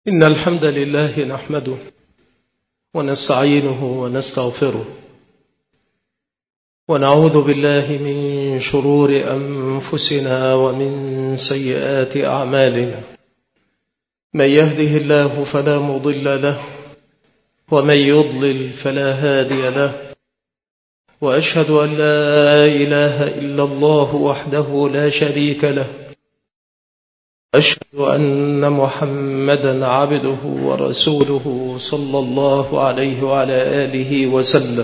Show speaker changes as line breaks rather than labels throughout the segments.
إن الحمد لله نحمده ونستعينه ونستغفره ونعوذ بالله من شرور أنفسنا ومن سيئات أعمالنا. من يهده الله فلا مضل له ومن يضلل فلا هادي له، وأشهد أن لا إله إلا الله وحده لا شريك له، أشهد أن محمدا عبده ورسوله صلى الله عليه وعلى آله وسلم.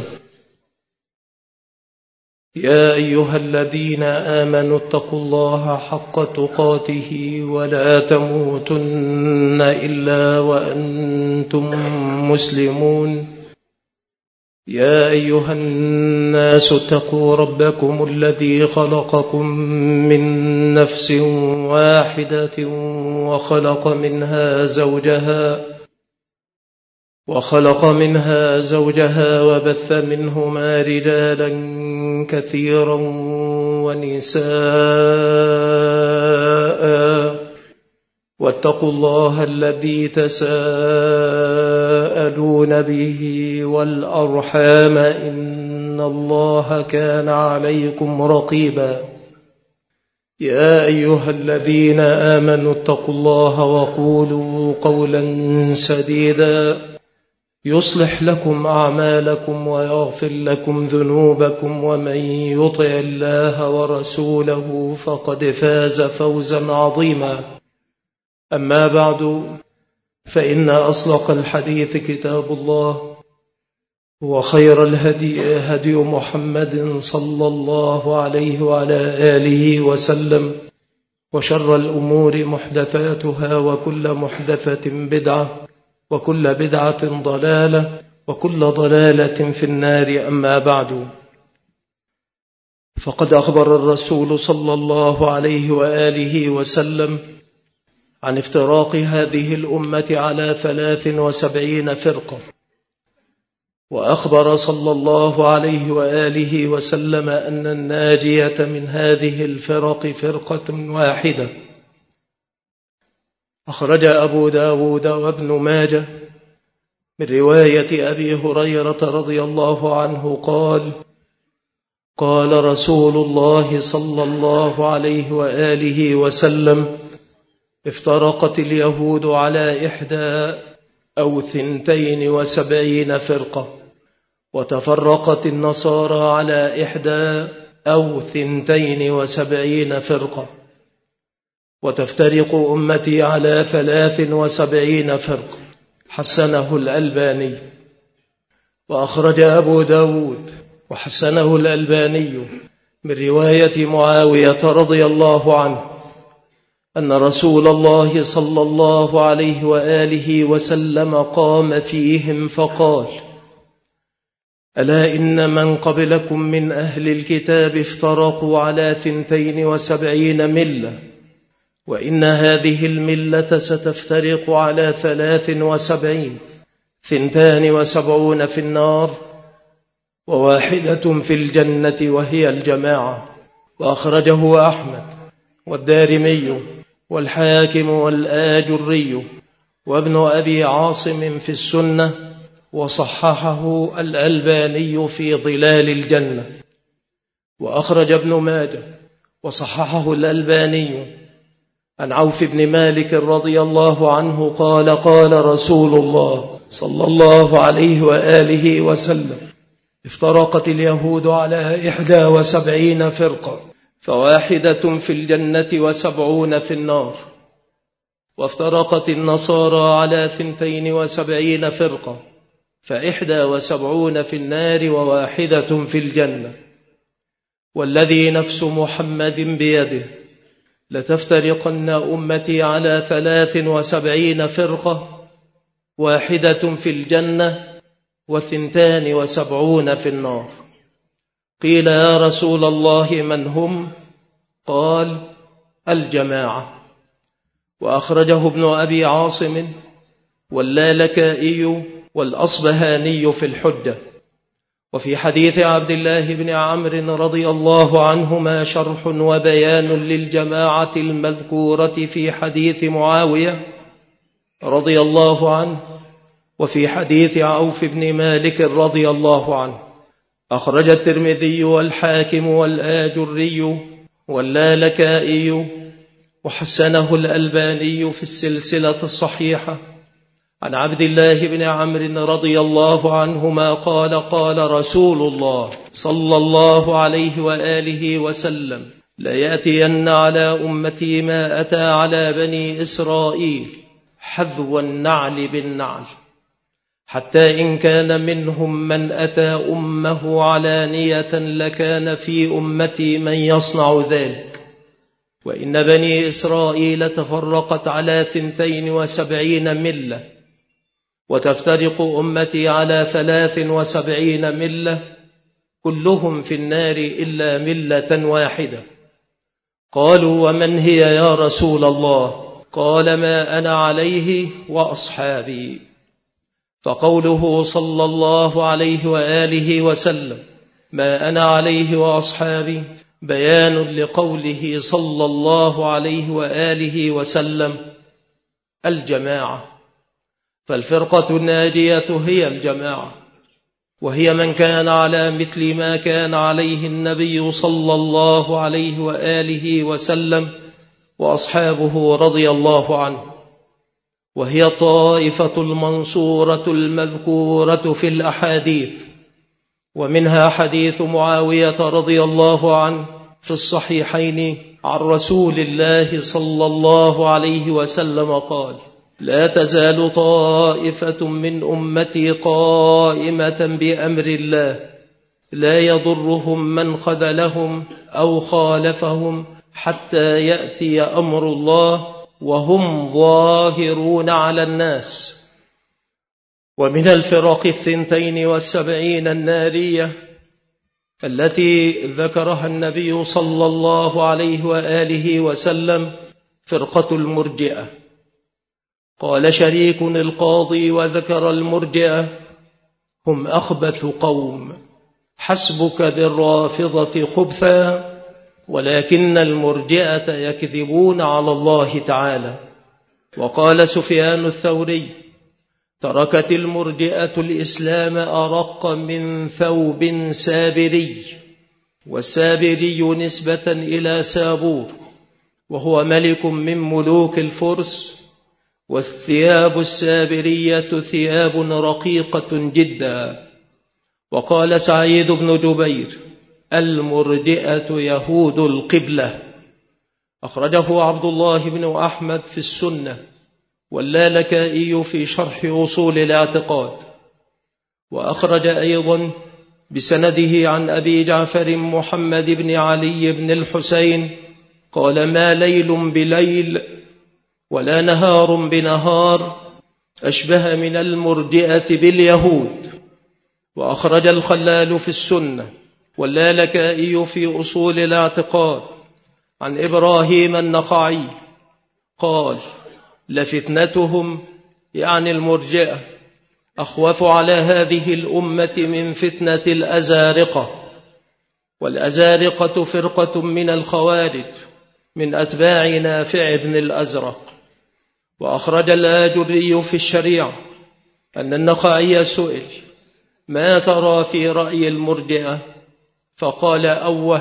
يا أيها الذين آمنوا اتقوا الله حق تقاته ولا تموتن إلا وأنتم مسلمون. يا أيها الناس اتقوا ربكم الذي خلقكم من نفس واحدة وخلق منها زوجها وبث منهما رجالا كثيرا ونساء، واتقوا الله الذي تساءلون به والأرحام إن الله كان عليكم رقيبا. يا أيها الذين آمنوا اتقوا الله وقولوا قولا سديدا يصلح لكم أعمالكم ويغفر لكم ذنوبكم، ومن يطع الله ورسوله فقد فاز فوزا عظيما. أما بعد، فإن أصدق الحديث كتاب الله، وخير الهدي هدي محمد صلى الله عليه وعلى آله وسلم، وشر الأمور محدثاتها، وكل محدثة بدعة، وكل بدعة ضلالة، وكل ضلالة في النار. أما بعد، فقد أخبر الرسول صلى الله عليه وآله وسلم عن افتراق هذه الأمة على 73 فرقة، وأخبر صلى الله عليه وآله وسلم أن الناجية من هذه الفرق فرقة واحدة. أخرج أبو داود وابن ماجه من رواية أبي هريرة رضي الله عنه قال: قال رسول الله صلى الله عليه وآله وسلم: افترقت اليهود على 71 فرقة، وتفرقت النصارى على 72 فرقة، وتفترق أمتي على 73 فرقة. حسنه الألباني. وأخرج أبو داود وحسنه الألباني من رواية معاوية رضي الله عنه أن رسول الله صلى الله عليه وآله وسلم قام فيهم فقال: ألا إن من قبلكم من أهل الكتاب افترقوا على 72 ملة، وإن هذه الملة ستفترق على 73، 72 في النار وواحدة في الجنة وهي الجماعة. وأخرجه أحمد والدارمي والحاكم والآجري وابن أبي عاصم في السنة، وصححه الألباني في ظلال الجنة. وأخرج ابن ماجه وصححه الألباني عن عوف بن مالك رضي الله عنه قال: قال رسول الله صلى الله عليه وآله وسلم: افترقت اليهود على 71 فرقة، فواحدة في الجنة و70 في النار. وافترقت النصارى على 72 فرقة، ف71 في النار وواحدة في الجنة. والذي نفس محمد بيده لتفترقن أمتي على 73 فرقة، واحدة في الجنة و72 في النار. قيل: يا رسول الله من هم؟ قال: الجماعة. وأخرجه ابن أبي عاصم واللالكائي والأصبهاني في الحجة. وفي حديث عبد الله بن عمرو رضي الله عنهما شرح وبيان للجماعة المذكورة في حديث معاوية، رضي الله عنه، وفي حديث عوف بن مالك رضي الله عنه. أخرج الترمذي والحاكم والآجري واللالكائي وحسنه الألباني في السلسلة الصحيحة عن عبد الله بن عمرو رضي الله عنهما قال: قال رسول الله صلى الله عليه وآله وسلم: ليأتين على أمتي ما أتى على بني إسرائيل حذو النعل بالنعل، حتى إن كان منهم من أتى أمه علانية لكان في أمتي من يصنع ذلك. وإن بني إسرائيل تفرقت على 72 ملة، وتفترق أمتي على 73 ملة، كلهم في النار إلا ملة واحدة. قالوا: ومن هي يا رسول الله؟ قال: ما أنا عليه وأصحابي. فقوله صلى الله عليه وآله وسلم ما أنا عليه وأصحابي بيان لقوله صلى الله عليه وآله وسلم الجماعة. فالفرقة الناجية هي الجماعة، وهي من كان على مثل ما كان عليه النبي صلى الله عليه وآله وسلم وأصحابه رضي الله عنه، وهي الطائفة المنصورة المذكورة في الأحاديث. ومنها حديث معاوية رضي الله عنه في الصحيحين عن رسول الله صلى الله عليه وسلم قال: لا تزال طائفة من أمتي قائمة بأمر الله لا يضرهم من خذلهم أو خالفهم حتى يأتي أمر الله وهم ظاهرون على الناس. ومن الفرق 72 النارية التي ذكرها النبي صلى الله عليه وآله وسلم فرقة المرجئة. قال شريك القاضي وذكر المرجئة: هم أخبث قوم، حسبك بالرافضة خبثا، ولكن المرجئة يكذبون على الله تعالى. وقال سفيان الثوري: تركت المرجئة الإسلام أرق من ثوب سابري، والسابري نسبة إلى سابور، وهو ملك من ملوك الفرس، والثياب السابرية ثياب رقيقة جدا. وقال سعيد بن جبير: المرجئة يهود القبلة. أخرجه عبد الله بن أحمد في السنة، واللالكائي في شرح أصول الاعتقاد. وأخرج أيضا بسنده عن أبي جعفر محمد بن علي بن الحسين قال: ما ليل بليل ولا نهار بنهار أشبه من المرجئة باليهود. وأخرج الخلال في السنة واللالكائي في أصول الاعتقاد عن إبراهيم النخعي قال: لفتنتهم يعني المرجئة أخوف على هذه الأمة من فتنة الأزارقة. والأزارقة فرقة من الخوارج من أتباع نافع بن الأزرق. وأخرج الآجري في الشريعة أن النخعي سئل: ما ترى في رأي المرجئة؟ فقال: أوه،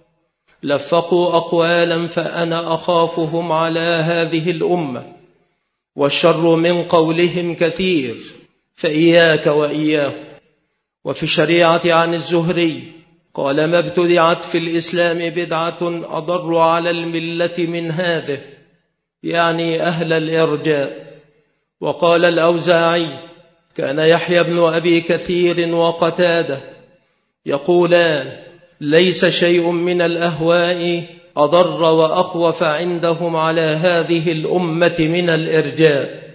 لفقوا أقوالا فأنا أخافهم على هذه الأمة، والشر من قولهم كثير، فإياك وإياه. وفي الشريعة عن الزهري قال: ما ابتدعت في الإسلام بدعة أضر على الملة من هذه، يعني أهل الإرجاء. وقال الأوزاعي: كان يحيى بن أبي كثير وقتادة يقولان: ليس شيء من الأهواء أضر وأخوف عندهم على هذه الأمة من الإرجاء.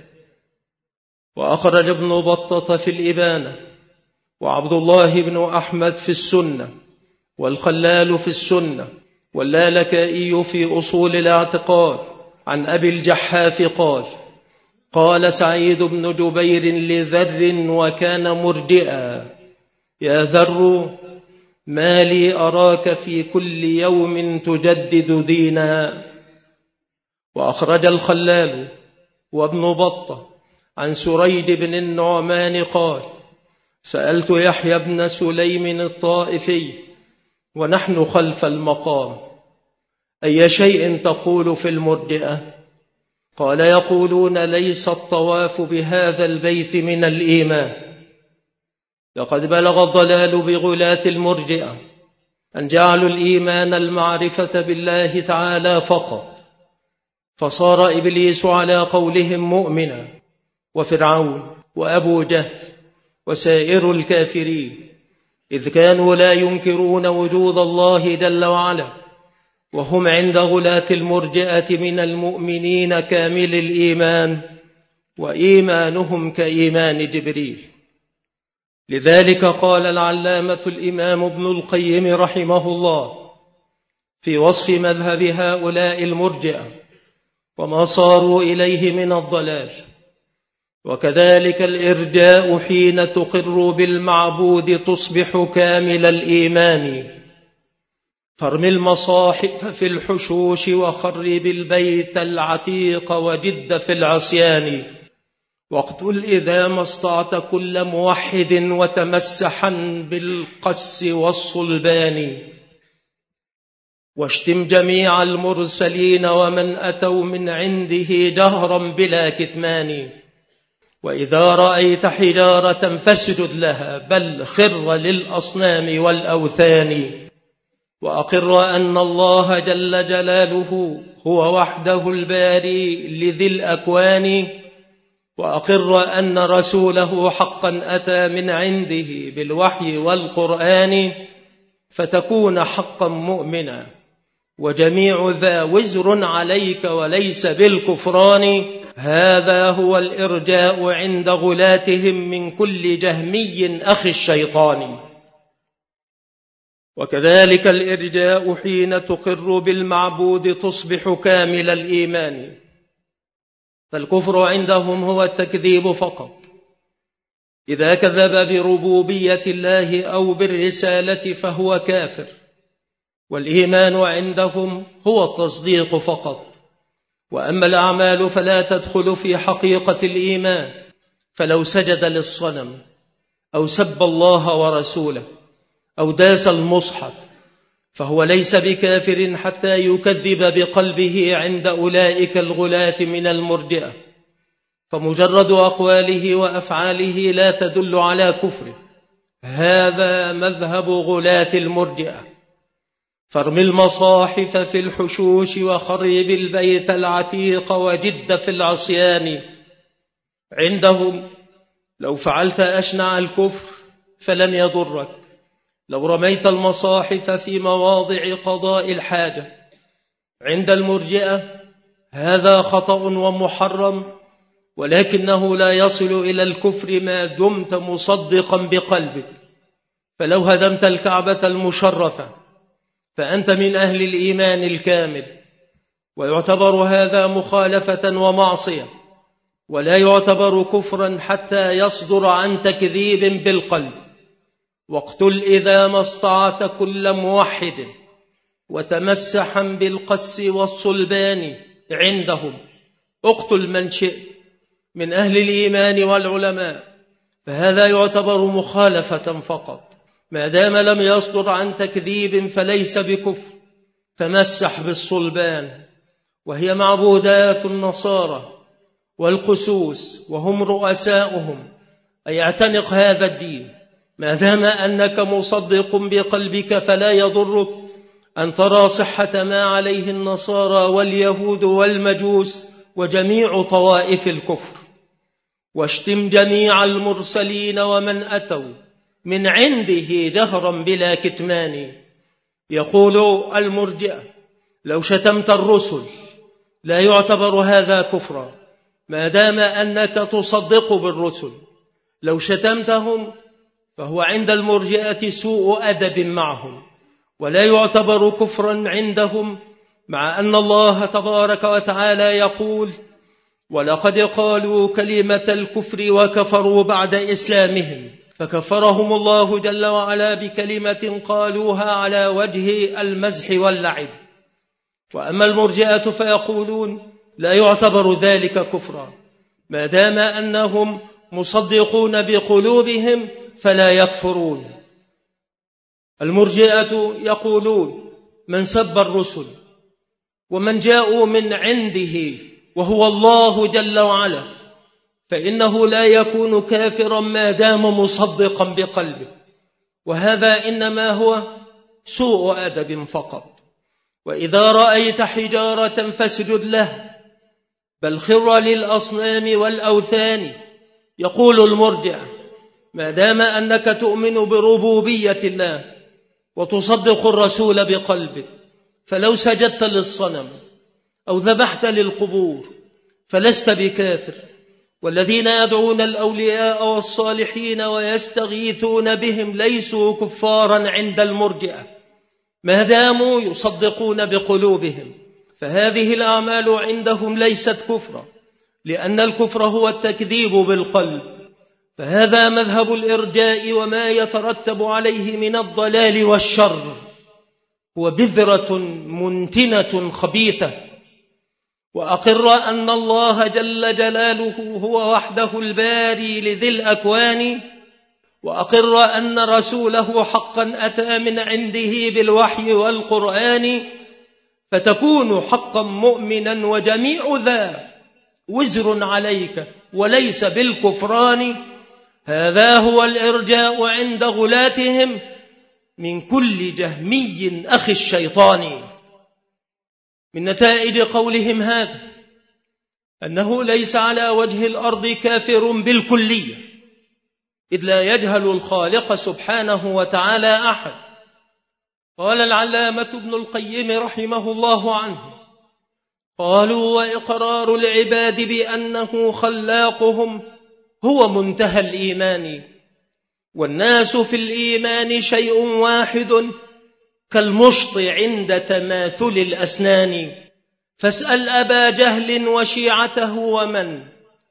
وأخرج ابن بطة في الإبانة، وعبد الله بن أحمد في السنة، والخلال في السنة، واللالكائي في أصول الاعتقاد عن أبي الجحاف قال: قال سعيد بن جبير لذر وكان مرجئا: يا ذر، ما لي أراك في كل يوم تجدد دينا. وأخرج الخلال وابن بطة عن سريد بن النعمان قال: سألت يحيى بن سليم الطائفي ونحن خلف المقام: أي شيء تقول في المرجئة؟ قال: يقولون ليس الطواف بهذا البيت من الإيمان. لقد بلغ الضلال بغلاة المرجئة أن جعلوا الإيمان المعرفة بالله تعالى فقط، فصار إبليس على قولهم مؤمنا، وفرعون وأبو جهل وسائر الكافرين، إذ كانوا لا ينكرون وجود الله جل وعلا، وهم عند غلاة المرجئة من المؤمنين كامل الإيمان، وإيمانهم كإيمان جبريل. لذلك قال العلامة الإمام ابن القيم رحمه الله في وصف مذهب هؤلاء المرجئة وما صاروا إليه من الضلال: وكذلك الإرجاء حين تقر بالمعبود تصبح كامل الإيمان، فارم المصاحف في الحشوش وخرب البيت العتيق وجد في العصيان، واقتل إذا ما استطعت كل موحد وتمسحا بالقس والصلبان، واشتم جميع المرسلين ومن أتوا من عنده جهرا بلا كتمان، وإذا رأيت حجارة فاسجد لها بل خر للأصنام والأوثان، وأقر أن الله جل جلاله هو وحده الباري لذي الأكوان، وأقر أن رسوله حقا أتى من عنده بالوحي والقرآن، فتكون حقا مؤمنا، وجميع ذا وزر عليك وليس بالكفران. هذا هو الإرجاء عند غلاتهم من كل جهمي أخي الشيطان. وكذلك الإرجاء حين تقر بالمعبود تصبح كامل الإيمان، فالكفر عندهم هو التكذيب فقط. إذا كذب بربوبية الله أو بالرسالة فهو كافر، والإيمان عندهم هو التصديق فقط. وأما الأعمال فلا تدخل في حقيقة الإيمان، فلو سجد للصنم أو سب الله ورسوله أو داس المصحف فهو ليس بكافر حتى يكذب بقلبه عند أولئك الغلاة من المرجئة، فمجرد أقواله وأفعاله لا تدل على كفره. هذا مذهب غلاة المرجئة. فارم المصاحف في الحشوش وخرب البيت العتيق وجد في العصيان. عندهم لو فعلت أشنع الكفر فلن يضرك، لو رميت المصاحف في مواضع قضاء الحاجة. عند المرجئة هذا خطأ ومحرم، ولكنه لا يصل إلى الكفر ما دمت مصدقا بقلبك. فلو هدمت الكعبة المشرفة فأنت من أهل الإيمان الكامل، ويعتبر هذا مخالفة ومعصية، ولا يعتبر كفرا حتى يصدر عن تكذيب بالقلب. واقتل إذا ما استطعت كل موحد وتمسحا بالقس والصلبان. عندهم اقتل من شئت من أهل الإيمان والعلماء، فهذا يعتبر مخالفة فقط، ما دام لم يصدر عن تكذيب فليس بكفر. تمسح بالصلبان، وهي معبودات النصارى والقسوس وهم رؤساؤهم، أي اعتنق هذا الدين. ما دام أنك مصدق بقلبك فلا يضرك أن ترى صحة ما عليه النصارى واليهود والمجوس وجميع طوائف الكفر. واشتم جميع المرسلين ومن أتوا من عنده جهرا بلا كتمان. يقول المرجئة لو شتمت الرسل لا يعتبر هذا كفرا ما دام أنك تصدق بالرسل. لو شتمتهم فهو عند المرجئة سوء أدب معهم، ولا يعتبر كفرا عندهم، مع أن الله تبارك وتعالى يقول: ولقد قالوا كلمة الكفر وكفروا بعد إسلامهم فكفرهم الله جل وعلا بكلمة قالوها على وجه المزح واللعب. وأما المرجئة فيقولون لا يعتبر ذلك كفرا ما دام أنهم مصدقون بقلوبهم فلا يكفرون. المرجئة يقولون من سب الرسل ومن جاءوا من عنده وهو الله جل وعلا فإنه لا يكون كافرا ما دام مصدقا بقلبه، وهذا إنما هو سوء أدب فقط. وإذا رأيت حجارة فاسجد له، بل خر للأصنام والأوثان. يقول المرجئة ما دام أنك تؤمن بربوبية الله وتصدق الرسول بقلبك، فلو سجدت للصنم أو ذبحت للقبور فلست بكافر. والذين يدعون الأولياء والصالحين ويستغيثون بهم ليسوا كفارا عند المرجئة ما داموا يصدقون بقلوبهم، فهذه الأعمال عندهم ليست كفرا، لأن الكفر هو التكذيب بالقلب. فهذا مذهب الإرجاء، وما يترتب عليه من الضلال والشر هو بذرة منتنة خبيثة. وأقر أن الله جل جلاله هو وحده الباري لذي الأكوان، وأقر أن رسوله حقا أتى من عنده بالوحي والقرآن، فتكون حقا مؤمنا وجميع ذا وزر عليك وليس بالكفران. هذا هو الإرجاء عند غلاتهم من كل جهمي أخي الشيطان. من نتائج قولهم هذا أنه ليس على وجه الأرض كافر بالكلية، إذ لا يجهل الخالق سبحانه وتعالى أحد. قال العلامة ابن القيم رحمه الله عنه قالوا وإقرار العباد بأنه خلاقهم هو منتهى الإيمان، والناس في الإيمان شيء واحد كالمشط عند تماثل الأسنان. فاسأل أبا جهل وشيعته ومن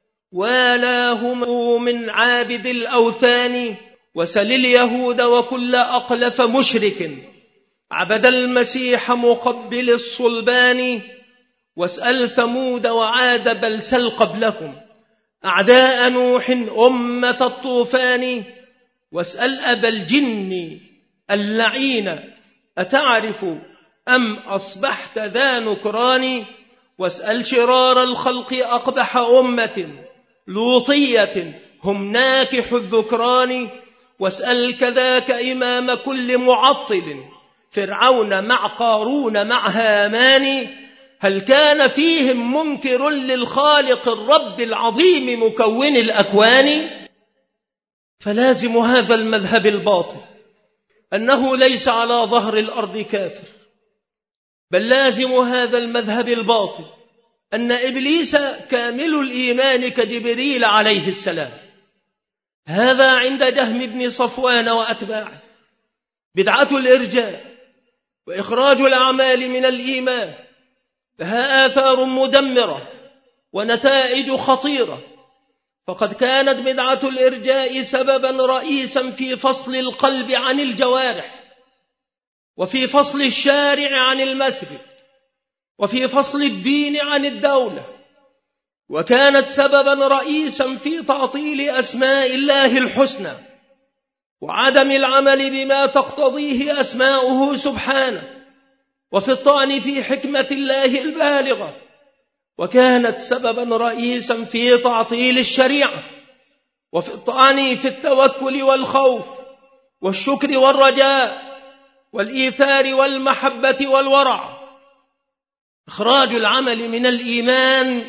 والاهم من عابد الأوثان، وسل اليهود وكل أقلف مشرك عبد المسيح مقبل الصلبان، واسأل ثمود وعاد بل سل قبلهم أعداء نوح أمة الطوفان، واسأل أبا الجن اللعين أتعرف أم أصبحت ذا نكران، واسأل شرار الخلق أقبح أمة لوطية هم ناكح الذكران، واسأل كذاك إمام كل معطل فرعون مع قارون مع هامان، هل كان فيهم منكر للخالق الرب العظيم مكون الأكوان؟ فلازم هذا المذهب الباطل أنه ليس على ظهر الأرض كافر، بل لازم هذا المذهب الباطل أن إبليس كامل الإيمان كجبريل عليه السلام. هذا عند جهم بن صفوان وأتباعه بدعة الإرجاء وإخراج الأعمال من الإيمان، لها آثار مدمرة ونتائج خطيرة. فقد كانت بدعة الإرجاء سببا رئيسا في فصل القلب عن الجوارح، وفي فصل الشارع عن المسجد، وفي فصل الدين عن الدولة، وكانت سببا رئيسا في تعطيل أسماء الله الحسنى وعدم العمل بما تقتضيه أسماؤه سبحانه، وفي الطعن في حكمة الله البالغة، وكانت سببا رئيسا في تعطيل الشريعة، وفي الطعن في التوكل والخوف والشكر والرجاء والإيثار والمحبة والورع. إخراج العمل من الإيمان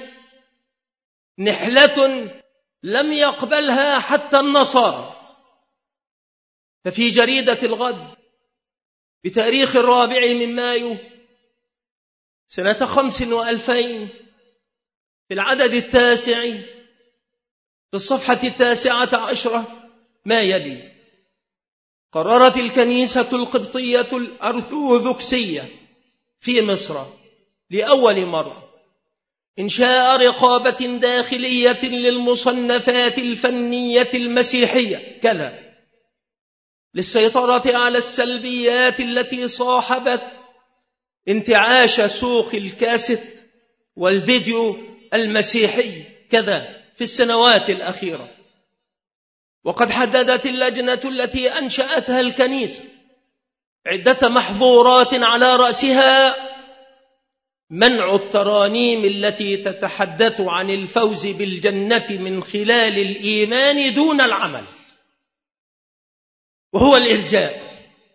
نحلة لم يقبلها حتى النصارى. ففي جريدة الغد بتاريخ 4 مايو سنة 2005 في العدد 9 في الصفحة 19 ما يلي: قررت الكنيسة القبطية الأرثوذكسية في مصر لأول مرة إنشاء رقابة داخلية للمصنفات الفنية المسيحية كذا، للسيطرة على السلبيات التي صاحبت انتعاش سوق الكاسيت والفيديو المسيحي كذا في في السنوات الأخيرة. وقد حددت اللجنة التي أنشأتها الكنيسة عدة محظورات على رأسها منع الترانيم التي تتحدث عن الفوز بالجنة من خلال الإيمان دون العمل، وهو الإرجاء.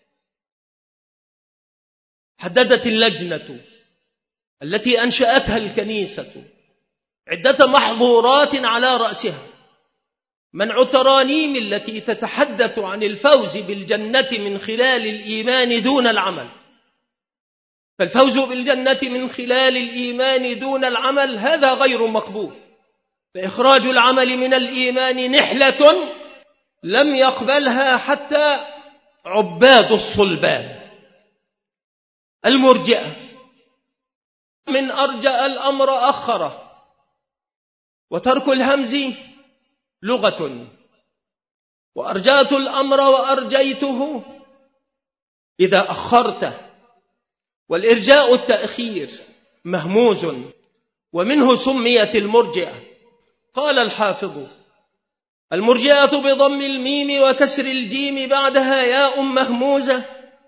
حددت اللجنة التي أنشأتها الكنيسة عدة محظورات على رأسها منع الترانيم التي تتحدث عن الفوز بالجنة من خلال الإيمان دون العمل. فالفوز بالجنة من خلال الإيمان دون العمل هذا غير مقبول، فإخراج العمل من الإيمان نحلة لم يقبلها حتى عباد الصلبان. المرجئة من أرجأ الأمر أخره، وترك الهمز لغة، وأرجأت الأمر وأرجيته إذا أخرته، والإرجاء التأخير مهموز، ومنه سميت المرجئة. قال الحافظ: المرجئة بضم الميم وكسر الجيم بعدها ياء مهموزة،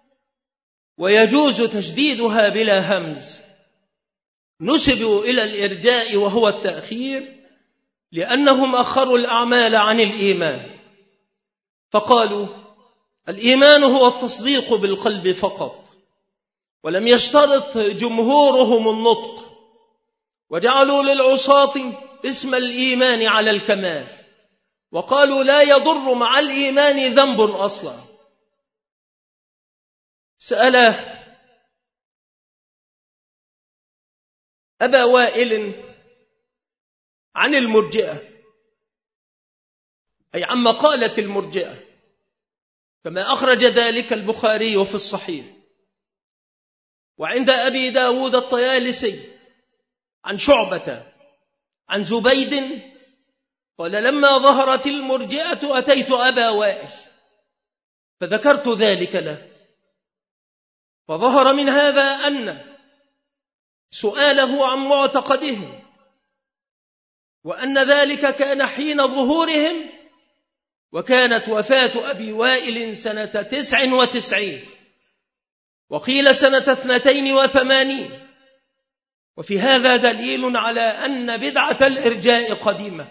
ويجوز تشديدها بلا همز. نسبوا إلى الإرجاء وهو التأخير لأنهم أخروا الأعمال عن الإيمان، فقالوا الإيمان هو التصديق بالقلب فقط، ولم يشترط جمهورهم النطق، وجعلوا للعصاة اسم الإيمان على الكمال، وقالوا لا يضر مع الإيمان ذنب أصلا. سأل أبا وائل عن المرجئة، أي عن مقالة المرجئة، كما أخرج ذلك البخاري في الصحيح. وعند أبي داود الطيالسي عن شعبة عن زبيد قال: لما ظهرت المرجئة أتيت أبا وائل فذكرت ذلك له، فظهر من هذا أن سؤاله عن معتقدهم، وأن ذلك كان حين ظهورهم، وكانت وفاة أبي وائل سنة 99، وقيل سنة 82، وفي هذا دليل على أن بدعة الإرجاء قديمة.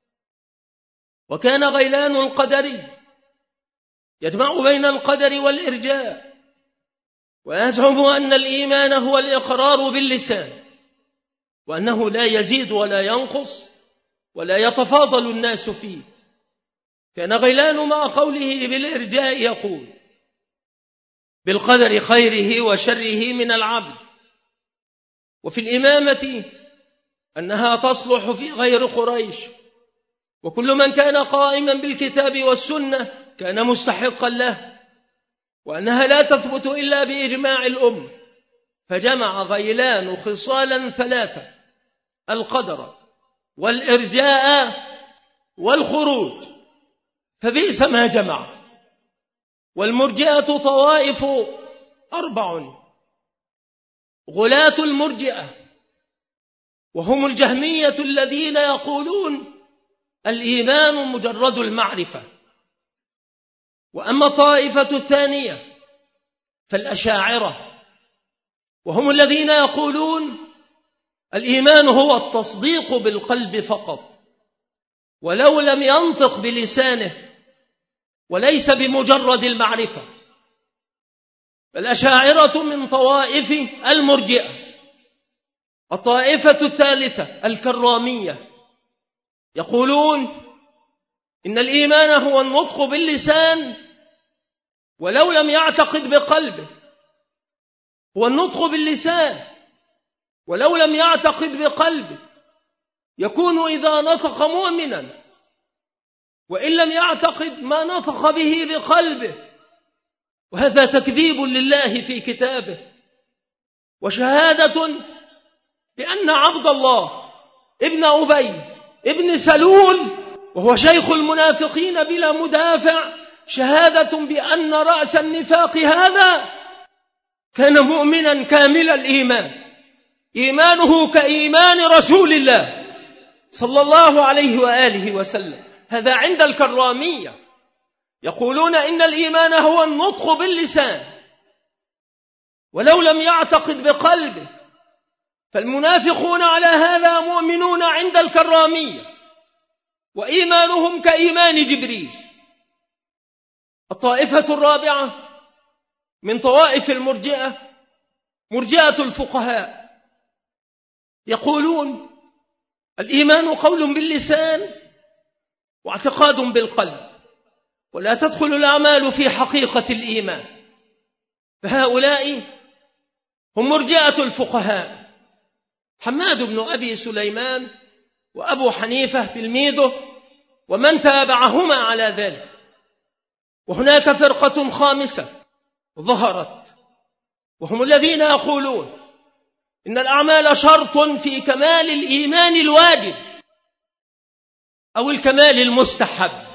وكان غيلان القدري يجمع بين القدر والإرجاء، ويزعم أن الإيمان هو الإقرار باللسان، وأنه لا يزيد ولا ينقص ولا يتفاضل الناس فيه. كان غيلان مع قوله بالإرجاء يقول: بالقدر خيره وشره من العبد، وفي الإمامة أنها تصلح في غير قريش، وكل من كان قائما بالكتاب والسنة كان مستحقا له، وأنها لا تثبت إلا بإجماع الأمة. فجمع غيلان خصالا ثلاثة: القدر والإرجاء والخروج، فبئس ما جمع. والمرجئة طوائف 4: غلاة المرجئة، وهم الجهمية الذين يقولون الإيمان مجرد المعرفة. وأما الطائفة الثانية فالأشاعرة، وهم الذين يقولون الإيمان هو التصديق بالقلب فقط، ولو لم ينطق بلسانه، وليس بمجرد المعرفة. الأشاعرة من طوائف المرجئة. الطائفة الثالثة الكرامية، يقولون إن الإيمان هو النطق باللسان ولو لم يعتقد بقلبه، هو النطق باللسان ولو لم يعتقد بقلبه، يكون إذا نطق مؤمنا، وإن لم يعتقد ما نطق به بقلبه، وهذا تكذيب لله في كتابه، وشهادة بأن عبد الله ابن أبي ابن سلول، وهو شيخ المنافقين بلا مدافع، شهادة بأن رأس النفاق هذا كان مؤمنا كامل الإيمان، إيمانه كإيمان رسول الله صلى الله عليه وآله وسلم. هذا عند الكرامية، يقولون إن الإيمان هو النطق باللسان ولو لم يعتقد بقلبه، فالمنافقون على هذا مؤمنون عند الكرامية وإيمانهم كإيمان جبريل. الطائفة الرابعة من طوائف المرجئة مرجئة الفقهاء، يقولون الإيمان قول باللسان واعتقاد بالقلب، ولا تدخل الأعمال في حقيقة الإيمان. فهؤلاء هم مرجئة الفقهاء، حماد بن أبي سليمان وأبو حنيفة تلميذه ومن تابعهما على ذلك. وهناك فرقة خامسة ظهرت، وهم الذين يقولون إن الأعمال شرط في كمال الإيمان الواجب أو الكمال المستحب.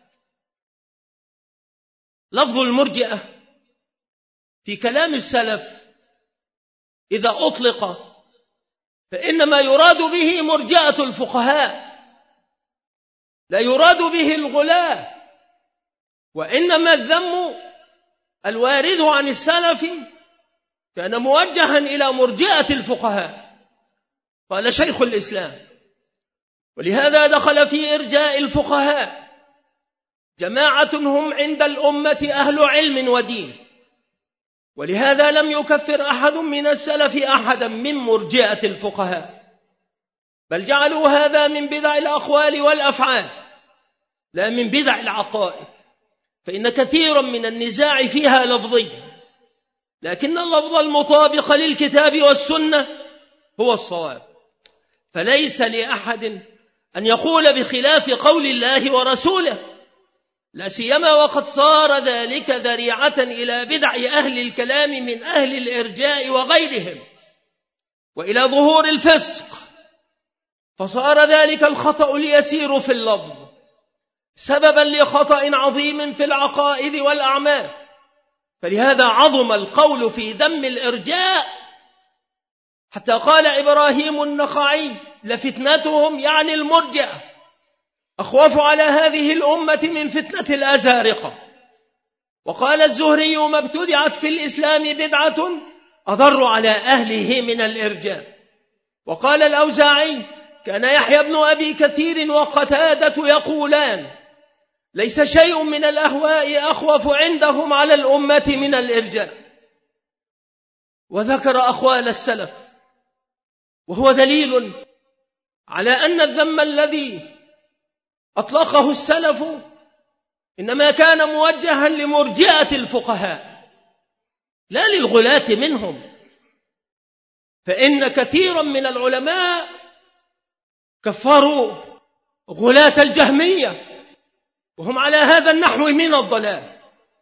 لفظ المرجئة في كلام السلف إذا أطلق فإنما يراد به مرجئة الفقهاء، لا يراد به الغلاة، وإنما الذم الوارد عن السلف كان موجها إلى مرجئة الفقهاء. قال شيخ الإسلام: ولهذا دخل في إرجاء الفقهاء جماعة هم عند الأمة أهل علم ودين، ولهذا لم يكفر أحد من السلف أحدا من مرجئة الفقهاء، بل جعلوا هذا من بدع الأقوال والأفعال لا من بدع العقائد، فإن كثيرا من النزاع فيها لفظي، لكن اللفظ المطابق للكتاب والسنة هو الصواب، فليس لأحد أن يقول بخلاف قول الله ورسوله، لا سيما وقد صار ذلك ذريعة إلى بدع أهل الكلام من أهل الإرجاء وغيرهم، وإلى ظهور الفسق، فصار ذلك الخطأ اليسير في اللفظ سببا لخطأ عظيم في العقائد والأعمال. فلهذا عظم القول في ذم الإرجاء، حتى قال إبراهيم النخعي: لفتنتهم يعني المرجئة أخوف على هذه الأمة من فتنة الأزارقة. وقال الزهري: ما ابتدعت في الإسلام بدعة أضر على أهله من الإرجاء. وقال الأوزاعي: كان يحيى بن أبي كثير وقتادة يقولان: ليس شيء من الأهواء أخوف عندهم على الأمة من الإرجاء. وذكر أقوال السلف، وهو دليل على أن الذم الذي أطلقه السلف إنما كان موجها لمرجئة الفقهاء لا للغلاة منهم، فإن كثيرا من العلماء كفروا غلاة الجهمية وهم على هذا النحو من الضلال.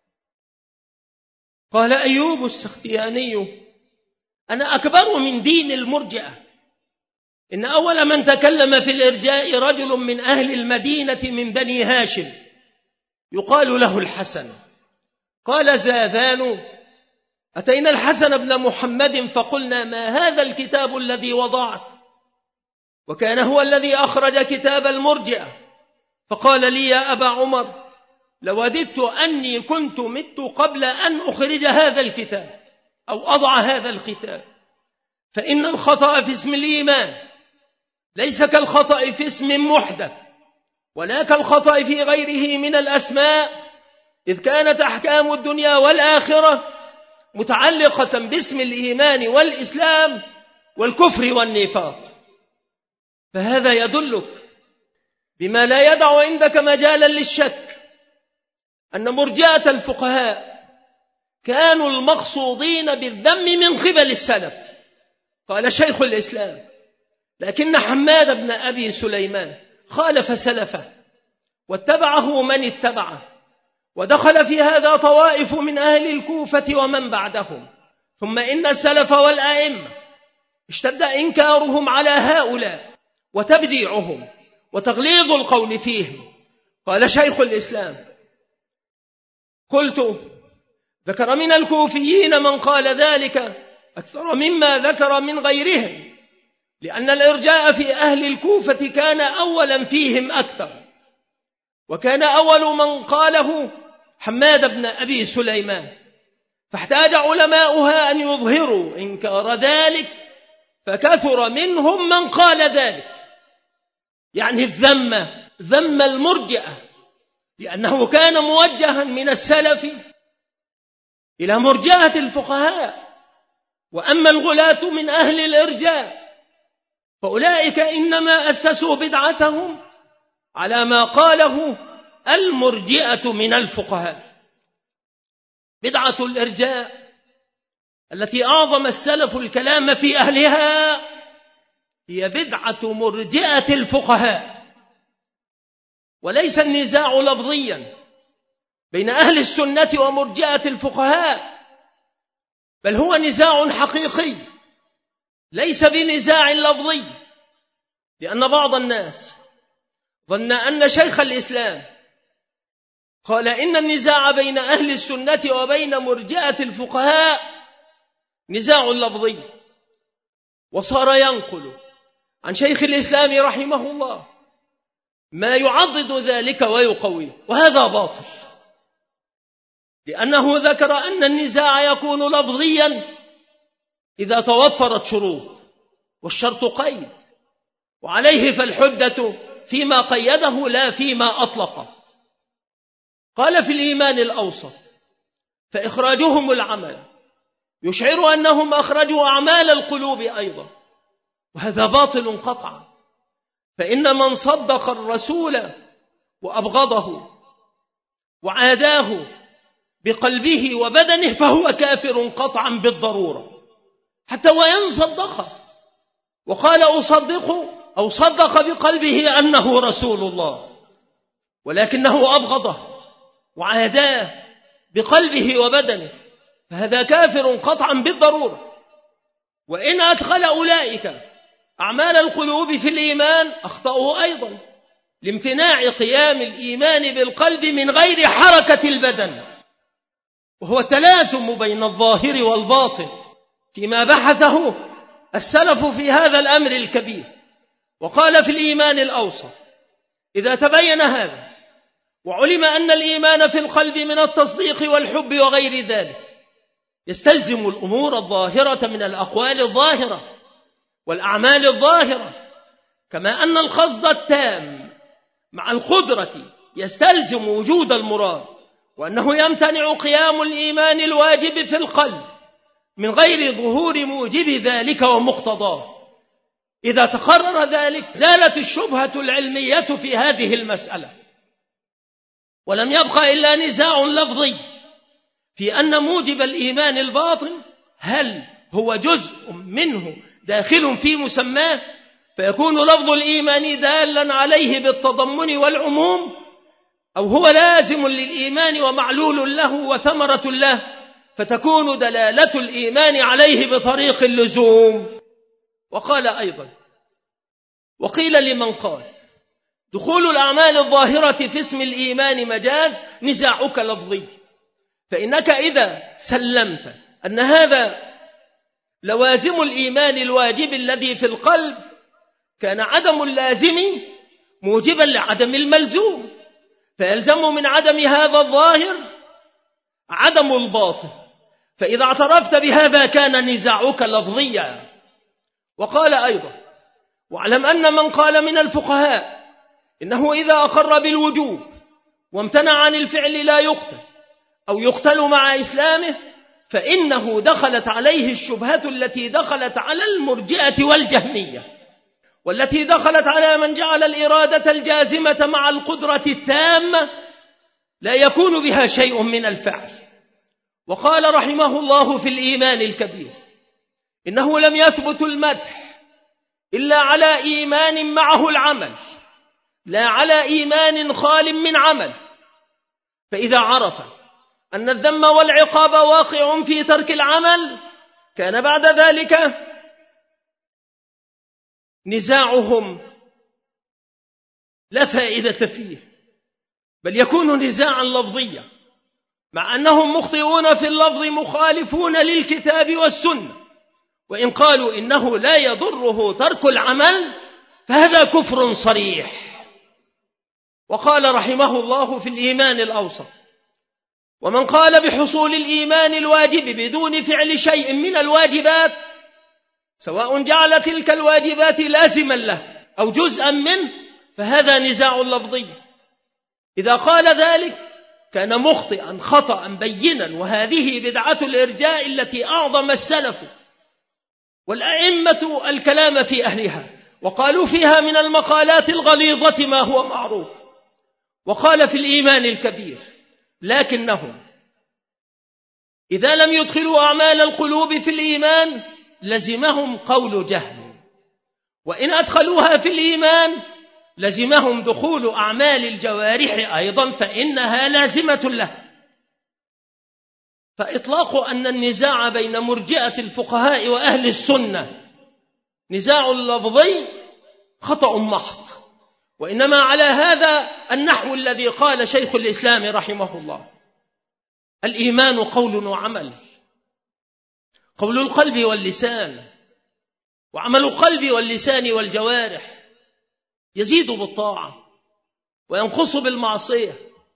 قال أيوب السختياني: أنا أكبر من دين المرجئة، إن أول من تكلم في الإرجاء رجل من أهل المدينة من بني هاشم يقال له الحسن. قال زاذان: أتينا الحسن بن محمد فقلنا: ما هذا الكتاب الذي وضعت؟ وكان هو الذي أخرج كتاب المرجئة. فقال لي: يا أبا عمر، لوددت أني كنت مت قبل أن أخرج هذا الكتاب أو أضع هذا الكتاب، فإن الخطأ في اسم الإيمان ليس كالخطأ في اسم محدث ولا كالخطأ في غيره من الأسماء، إذ كانت أحكام الدنيا والآخرة متعلقة باسم الإيمان والإسلام والكفر والنفاق. فهذا يدلك بما لا يدع عندك مجالا للشك أن مرجئة الفقهاء كانوا المقصودين بالذم من قبل السلف. قال شيخ الإسلام: لكن حماد بن أبي سليمان خالف سلفه واتبعه من اتبعه، ودخل في هذا طوائف من أهل الكوفة ومن بعدهم، ثم إن السلف والأئمة اشتد إنكارهم على هؤلاء وتبديعهم وتغليظ القول فيهم. قال شيخ الإسلام: قلت: ذكر من الكوفيين من قال ذلك أكثر مما ذكر من غيرهم، لأن الإرجاء في أهل الكوفة كان أولا فيهم أكثر، وكان أول من قاله حماد بن أبي سليمان، فاحتاج علماؤها أن يظهروا إنكار ذلك، فكثر منهم من قال ذلك، يعني ذم المرجئة، لأنه كان موجها من السلف إلى مرجئة الفقهاء. وأما الغلاة من أهل الإرجاء فأولئك إنما أسسوا بدعتهم على ما قاله المرجئة من الفقهاء. بدعة الإرجاء التي أعظم السلف الكلام في أهلها هي بدعة مرجئة الفقهاء، وليس النزاع لفظيا بين أهل السنة ومرجئة الفقهاء، بل هو نزاع حقيقي ليس بنزاع لفظي، لأن بعض الناس ظن أن شيخ الإسلام قال إن النزاع بين أهل السنة وبين مرجئة الفقهاء نزاع لفظي، وصار ينقل عن شيخ الإسلام رحمه الله ما يعضد ذلك ويقويه، وهذا باطل، لأنه ذكر أن النزاع يكون لفظيا إذا توفرت شروط، والشرط قيد، وعليه فالحجة فيما قيده لا فيما أطلقه. قال في الإيمان الأوسط فإخراجهم العمل يشعر أنهم أخرجوا أعمال القلوب أيضا، وهذا باطل قطعا، فإن من صدق الرسول وأبغضه وعاداه بقلبه وبدنه فهو كافر قطعا بالضرورة، حتى وإن صدقه وقال أصدقه أو صدق بقلبه أنه رسول الله، ولكنه أبغضه وعاداه بقلبه وبدنه، فهذا كافر قطعا بالضرورة. وإن أدخل أولئك أعمال القلوب في الإيمان أخطأوا أيضا لامتناع قيام الإيمان بالقلب من غير حركة البدن، وهو التلازم بين الظاهر والباطن فيما بحثه السلف في هذا الأمر الكبير. وقال في الإيمان الأوسط إذا تبين هذا وعلم أن الإيمان في القلب من التصديق والحب وغير ذلك يستلزم الأمور الظاهرة من الأقوال الظاهرة والأعمال الظاهرة، كما أن القصد التام مع القدرة يستلزم وجود المراد، وأنه يمتنع قيام الإيمان الواجب في القلب من غير ظهور موجب ذلك ومقتضاه. إذا تقرر ذلك زالت الشبهة العلمية في هذه المسألة، ولم يبقى إلا نزاع لفظي في أن موجب الإيمان الباطن هل هو جزء منه داخل في مسماه فيكون لفظ الإيمان دالا عليه بالتضمن والعموم، أو هو لازم للإيمان ومعلول له وثمرة له فتكون دلالة الإيمان عليه بطريق اللزوم. وقال أيضا وقيل لمن قال دخول الأعمال الظاهرة في اسم الإيمان مجاز نزاعك لفظي، فإنك إذا سلمت أن هذا لوازم الإيمان الواجب الذي في القلب كان عدم اللازم موجبا لعدم الملزوم، فيلزم من عدم هذا الظاهر عدم الباطن، فإذا اعترفت بهذا كان نزاعك لفظيا. وقال أيضا واعلم أن من قال من الفقهاء إنه إذا أقر بالوجوب وامتنع عن الفعل لا يقتل أو يقتل مع إسلامه فإنه دخلت عليه الشبهة التي دخلت على المرجئة والجهمية، والتي دخلت على من جعل الإرادة الجازمة مع القدرة التامة لا يكون بها شيء من الفعل. وقال رحمه الله في الإيمان الكبير إنه لم يثبت المدح إلا على إيمان معه العمل لا على إيمان خال من عمل، فإذا عرف أن الذم والعقاب واقع في ترك العمل كان بعد ذلك نزاعهم لا فائدة فيه، بل يكون نزاعا لفظيا، مع أنهم مخطئون في اللفظ مخالفون للكتاب والسنة، وإن قالوا إنه لا يضره ترك العمل فهذا كفر صريح. وقال رحمه الله في الإيمان الأوسط: ومن قال بحصول الإيمان الواجب بدون فعل شيء من الواجبات سواء جعل تلك الواجبات لازما له أو جزءا منه فهذا نزاع لفظي. إذا قال ذلك كان مخطئا خطأ بينا، وهذه بدعة الإرجاء التي أعظم السلف والأئمة الكلام في أهلها، وقالوا فيها من المقالات الغليظة ما هو معروف. وقال في الإيمان الكبير: لكنهم إذا لم يدخلوا أعمال القلوب في الإيمان لزمهم قول جهل، وإن أدخلوها في الإيمان لزمهم دخول أعمال الجوارح أيضا فإنها لازمة له. فإطلاق أن النزاع بين مرجئة الفقهاء وأهل السنة نزاع لفظي خطأ محض، وإنما على هذا النحو الذي قال شيخ الإسلام رحمه الله: الإيمان قول وعمل، قول القلب واللسان، وعمل القلب واللسان والجوارح يزيد بالطاعة وينقص بالمعصية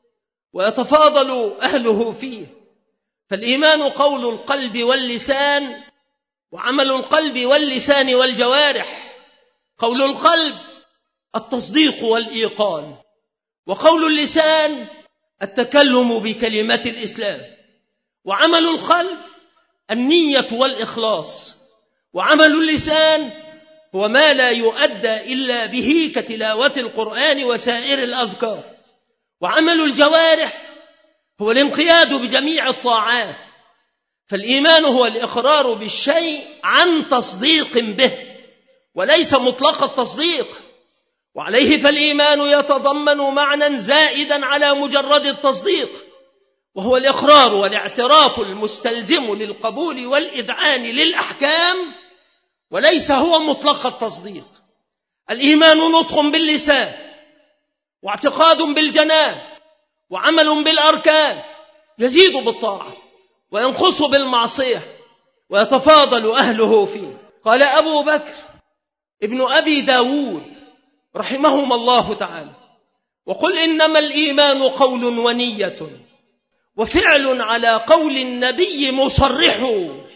ويتفاضل أهله فيه. فالإيمان قول القلب واللسان وعمل القلب واللسان والجوارح. قول القلب التصديق والإيقان، وقول اللسان التكلم بكلمة الإسلام، وعمل القلب النية والإخلاص، وعمل اللسان هو ما لا يؤدى إلا به كتلاوة القرآن وسائر الأذكار، وعمل الجوارح هو الانقياد بجميع الطاعات. فالإيمان هو الإقرار بالشيء عن تصديق به وليس مطلق التصديق، وعليه فالإيمان يتضمن معنى زائدا على مجرد التصديق، وهو الإقرار والاعتراف المستلزم للقبول والإذعان للأحكام، وليس هو مطلق التصديق. الإيمان نطق باللسان واعتقاد بالجنان وعمل بالأركان، يزيد بالطاعة وينقص بالمعصية ويتفاضل أهله فيه. قال أبو بكر ابن أبي داود رحمهما الله تعالى: وقل إنما الإيمان قول ونية وفعل على قول النبي مصرح،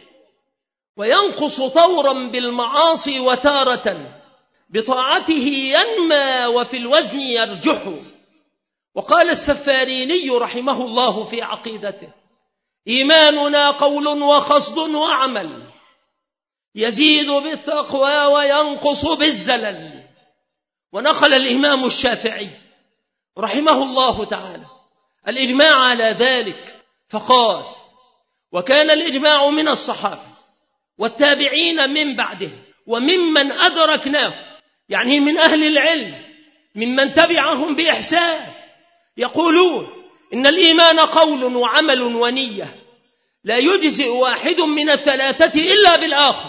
وينقص طورا بالمعاصي وتارة بطاعته ينمى وفي الوزن يرجح. وقال السفاريني رحمه الله في عقيدته: إيماننا قول وقصد وعمل يزيد بالتقوى وينقص بالزلل. ونقل الإمام الشافعي رحمه الله تعالى الإجماع على ذلك فقال: وكان الإجماع من الصحابة والتابعين من بعدهم وممن أدركناه، يعني من أهل العلم ممن تبعهم بإحسان، يقولون إن الإيمان قول وعمل ونية، لا يجزئ واحد من الثلاثة إلا بالآخر،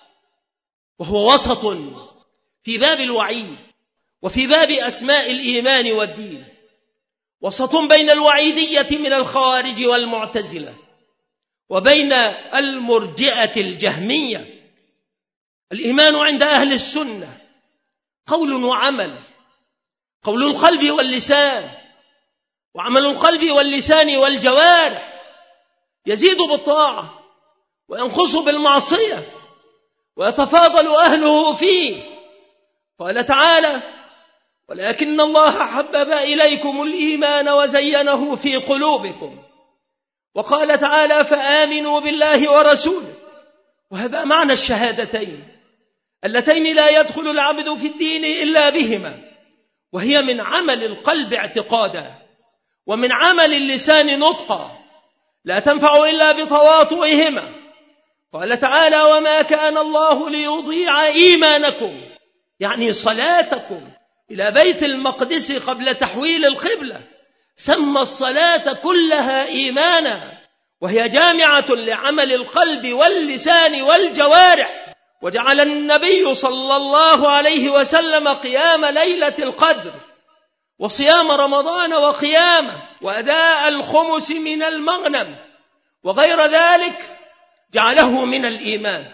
وهو وسط في باب الوعيد وفي باب أسماء الإيمان والدين، وسط بين الوعيدية من الخوارج والمعتزلة وبين المرجئة الجهمية. الإيمان عند أهل السنة قول وعمل، قول القلب واللسان، وعمل القلب واللسان والجوارح، يزيد بالطاعة وينقص بالمعصية ويتفاضل أهله فيه. قال تعالى: ولكن الله حبب إليكم الإيمان وزينه في قلوبكم. وقال تعالى: فآمنوا بالله ورسوله. وهذا معنى الشهادتين اللتين لا يدخل العبد في الدين إلا بهما، وهي من عمل القلب اعتقادا ومن عمل اللسان نطقا، لا تنفع إلا بتواطؤهما. قال تعالى: وما كان الله ليضيع إيمانكم، يعني صلاتكم إلى بيت المقدس قبل تحويل القبلة. سمى الصلاة كلها إيمانا، وهي جامعة لعمل القلب واللسان والجوارح. وجعل النبي صلى الله عليه وسلم قيام ليلة القدر وصيام رمضان وقيامه وأداء الخمس من المغنم وغير ذلك جعله من الإيمان.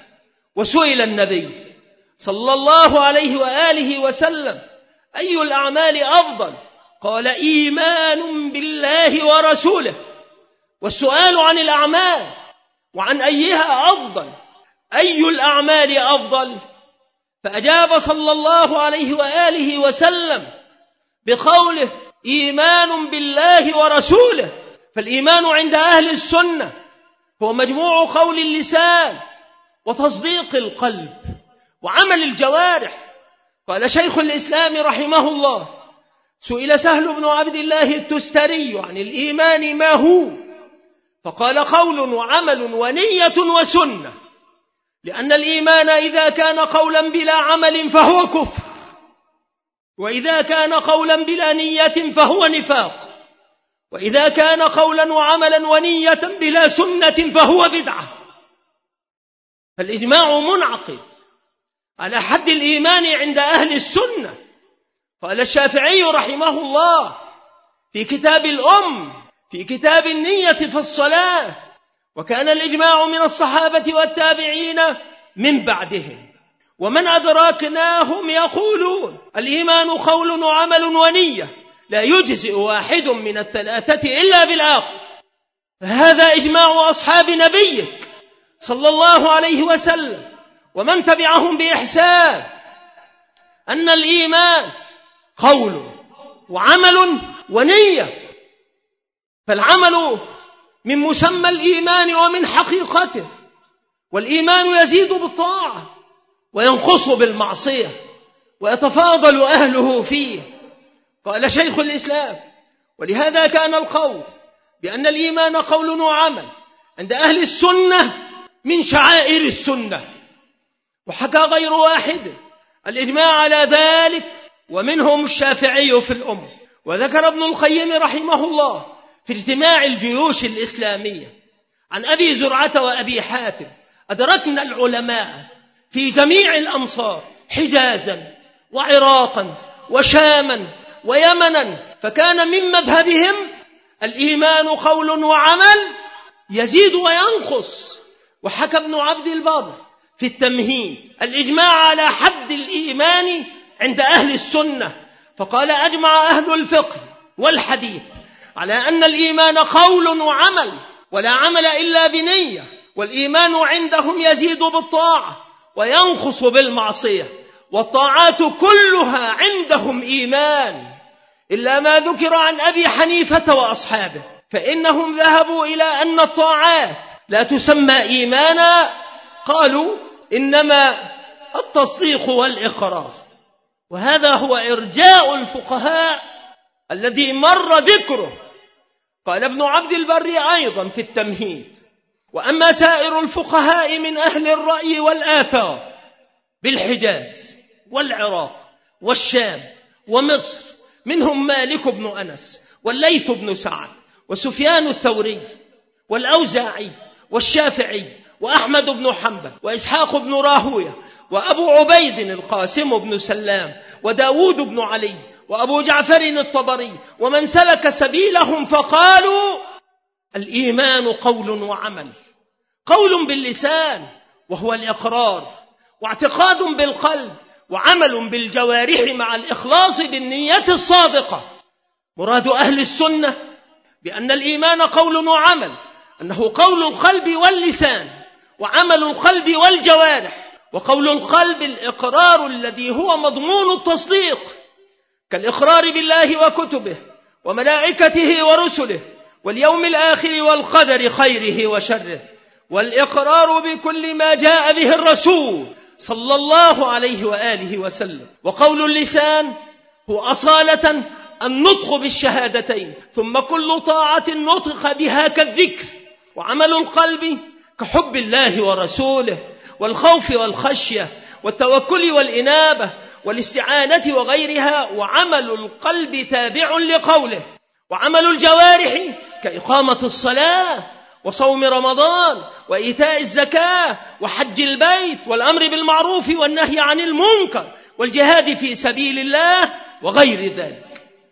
وسئل النبي صلى الله عليه وآله وسلم: أي الأعمال أفضل؟ قال: إيمان بالله ورسوله. والسؤال عن الأعمال وعن أيها أفضل، أي الأعمال أفضل؟ فأجاب صلى الله عليه وآله وسلم بقوله: إيمان بالله ورسوله. فالإيمان عند أهل السنة هو مجموع قول اللسان وتصديق القلب وعمل الجوارح. قال شيخ الإسلام رحمه الله: سئل سهل بن عبد الله التستري عن الإيمان ما هو؟ فقال: قول وعمل ونية وسنة. لأن الإيمان إذا كان قولا بلا عمل فهو كفر، وإذا كان قولا بلا نية فهو نفاق، وإذا كان قولا وعملا ونية بلا سنة فهو بدعة. فالإجماع منعقد على حد الإيمان عند أهل السنة. قال الشافعي رحمه الله في كتاب الأم في كتاب النية في الصلاة: وكان الإجماع من الصحابة والتابعين من بعدهم. ومن أدركناهم يقولون: الإيمان قول وعمل ونية، لا يجزئ واحد من الثلاثة إلا بالآخر. فهذا إجماع أصحاب نبيك صلى الله عليه وسلم ومن تبعهم بإحسان، أن الإيمان قول وعمل ونية. فالعمل من مسمى الإيمان ومن حقيقته، والإيمان يزيد بالطاعة وينقص بالمعصية ويتفاضل أهله فيه. قال شيخ الإسلام: ولهذا كان القول بأن الإيمان قول وعمل عند أهل السنة من شعائر السنة. وحكى غير واحد الإجماع على ذلك، ومنهم الشافعي في الأم. وذكر ابن القيم رحمه الله في اجتماع الجيوش الإسلامية عن أبي زرعة وأبي حاتم: أدركنا العلماء في جميع الأمصار حجازا وعراقا وشاما ويمنا، فكان من مذهبهم الإيمان قول وعمل يزيد وينقص. وحكى ابن عبد البر في التمهيد الإجماع على حد الإيمان عند أهل السنة، فقال: أجمع أهل الفقه والحديث على أن الإيمان قول وعمل، ولا عمل إلا بنية، والإيمان عندهم يزيد بالطاعة وينقص بالمعصية، والطاعات كلها عندهم إيمان إلا ما ذكر عن أبي حنيفة وأصحابه، فإنهم ذهبوا إلى أن الطاعات لا تسمى إيمانا، قالوا إنما التصديق والإقرار. وهذا هو إرجاء الفقهاء الذي مر ذكره. قال ابن عبد البر أيضا في التمهيد: وأما سائر الفقهاء من أهل الرأي والآثار بالحجاز والعراق والشام ومصر، منهم مالك بن أنس والليث بن سعد وسفيان الثوري والأوزاعي والشافعي وأحمد بن حنبل وإسحاق بن راهوية وأبو عبيد القاسم بن سلام وداود بن علي وأبو جعفر الطبري ومن سلك سبيلهم، فقالوا: الإيمان قول وعمل، قول باللسان وهو الإقرار، واعتقاد بالقلب، وعمل بالجوارح مع الإخلاص بالنية الصادقة. مراد أهل السنة بأن الإيمان قول وعمل أنه قول القلب واللسان، وعمل القلب والجوارح. وقول القلب الإقرار الذي هو مضمون التصديق، كالإقرار بالله وكتبه وملائكته ورسله واليوم الآخر والقدر خيره وشره، والإقرار بكل ما جاء به الرسول صلى الله عليه وآله وسلم. وقول اللسان هو أصالة النطق بالشهادتين، ثم كل طاعة نطق بها كالذكر. وعمل القلب كحب الله ورسوله والخوف والخشية والتوكل والإنابة والاستعانة وغيرها. وعمل القلب تابع لقوله. وعمل الجوارح كإقامة الصلاة وصوم رمضان وإيتاء الزكاة وحج البيت والأمر بالمعروف والنهي عن المنكر والجهاد في سبيل الله وغير ذلك.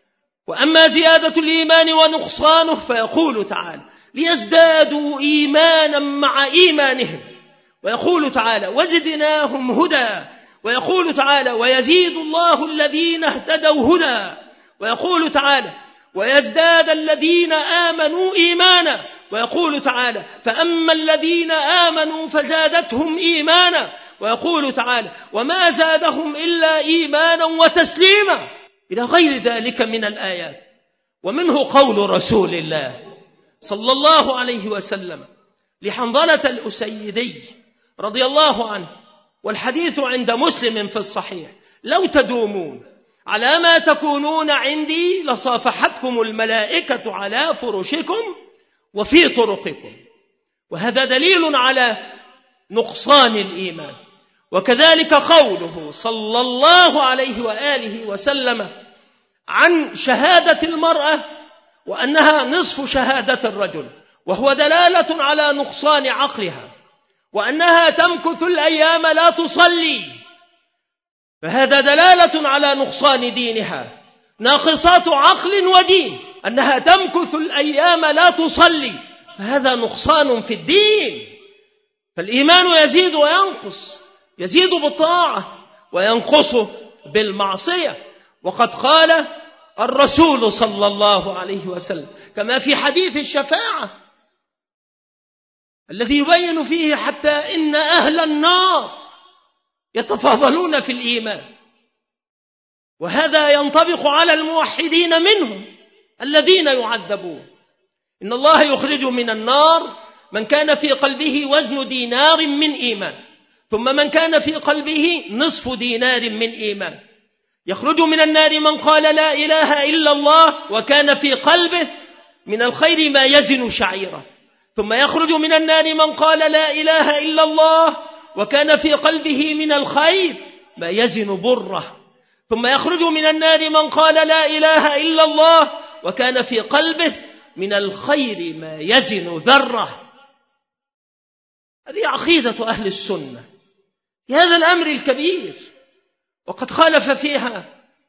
وأما زيادة الإيمان ونقصانه فيقول تعالى: ليزدادوا إيمانا مع إيمانهم ويقول تعالى وزدناهم هدى، ويقول تعالى ويزيد الله الذين اهتدوا هدى، ويقول تعالى ويزداد الذين آمنوا إيمانا، ويقول تعالى فأما الذين آمنوا فزادتهم إيمانا، ويقول تعالى وما زادهم إلا إيمانا وتسليما، إلى غير ذلك من الآيات. ومنه قول رسول الله صلى الله عليه وسلم لحنظلة الأسيدي رضي الله عنه، والحديث عند مسلم في الصحيح: لو تدومون على ما تكونون عندي لصافحتكم الملائكة على فرشكم وفي طرقكم. وهذا دليل على نقصان الإيمان. وكذلك قوله صلى الله عليه وآله وسلم عن شهادة المرأة وأنها نصف شهادة الرجل، وهو دلالة على نقصان عقلها، وأنها تمكث الأيام لا تصلي، فهذا دلالة على نقصان دينها. ناقصات عقل ودين، أنها تمكث الأيام لا تصلي، فهذا نقصان في الدين. فالإيمان يزيد وينقص، يزيد بالطاعة وينقص بالمعصية. وقد قال الرسول صلى الله عليه وسلم كما في حديث الشفاعة الذي يبين فيه حتى إن أهل النار يتفاضلون في الإيمان، وهذا ينطبق على الموحدين منهم الذين يعذبون. إن الله يخرج من النار من كان في قلبه وزن دينار من إيمان، ثم من كان في قلبه نصف دينار من إيمان. يخرج من النار من قال لا إله إلا الله وكان في قلبه من الخير ما يزن شعيرة، ثم يخرج من النار من قال لا إله إلا الله وكان في قلبه من الخير ما يزن بره، ثم يخرج من النار من قال لا إله إلا الله وكان في قلبه من الخير ما يزن ذرة. هذه عقيدة أهل السنة في هذا الأمر الكبير. وقد خالف فيها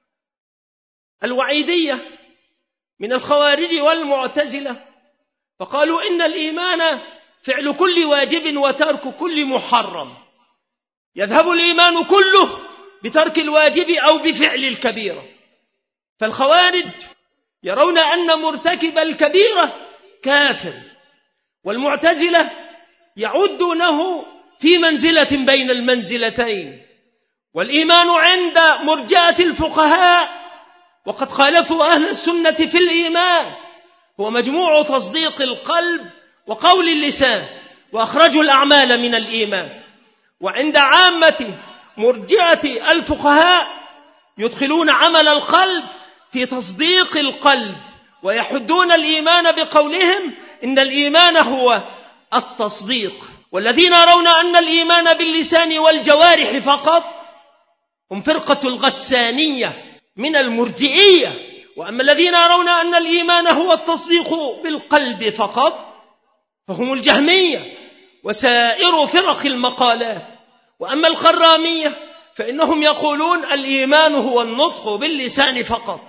الوعيدية من الخوارج والمعتزلة، فقالوا إن الإيمان فعل كل واجب وترك كل محرم، يذهب الإيمان كله بترك الواجب أو بفعل الكبيرة. فالخوارج يرون أن مرتكب الكبيرة كافر، والمعتزلة يعدونه في منزلة بين المنزلتين. والإيمان عند مرجئة الفقهاء وقد خالفوا أهل السنة في الإيمان هو مجموع تصديق القلب وقول اللسان، وأخرجوا الأعمال من الإيمان. وعند عامة مرجئة الفقهاء يدخلون عمل القلب في تصديق القلب، ويحدون الإيمان بقولهم إن الإيمان هو التصديق. والذين يرون أن الإيمان باللسان والجوارح فقط هم فرقة الغسانية من المرجئية. وأما الذين يرون أن الإيمان هو التصديق بالقلب فقط فهم الجهمية وسائر فرق المقالات. وأما الخرامية فإنهم يقولون الإيمان هو النطق باللسان فقط.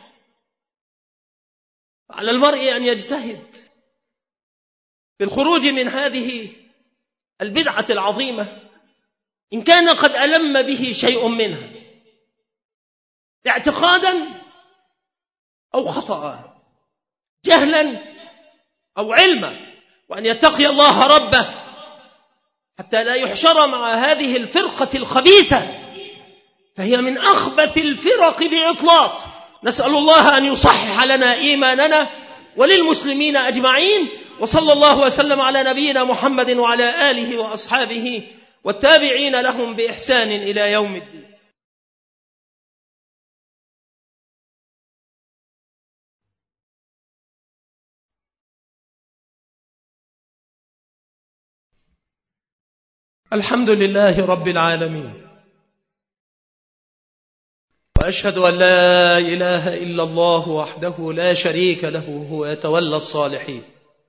على المرء أن يجتهد بالخروج من هذه البدعة العظيمة إن كان قد ألم به شيء منها اعتقادا أو خطأ، جهلا أو علما، وأن يتقي الله ربه حتى لا يحشر مع هذه الفرقة الخبيثة، فهي من أخبث الفرق بإطلاق. نسأل الله أن يصحح لنا إيماننا وللمسلمين أجمعين. وصلى الله وسلم على نبينا محمد وعلى آله وأصحابه والتابعين لهم بإحسان إلى يوم الدين. الحمد لله رب العالمين، وأشهد أن لا إله إلا الله وحده لا شريك له هو يتولى الصالحين،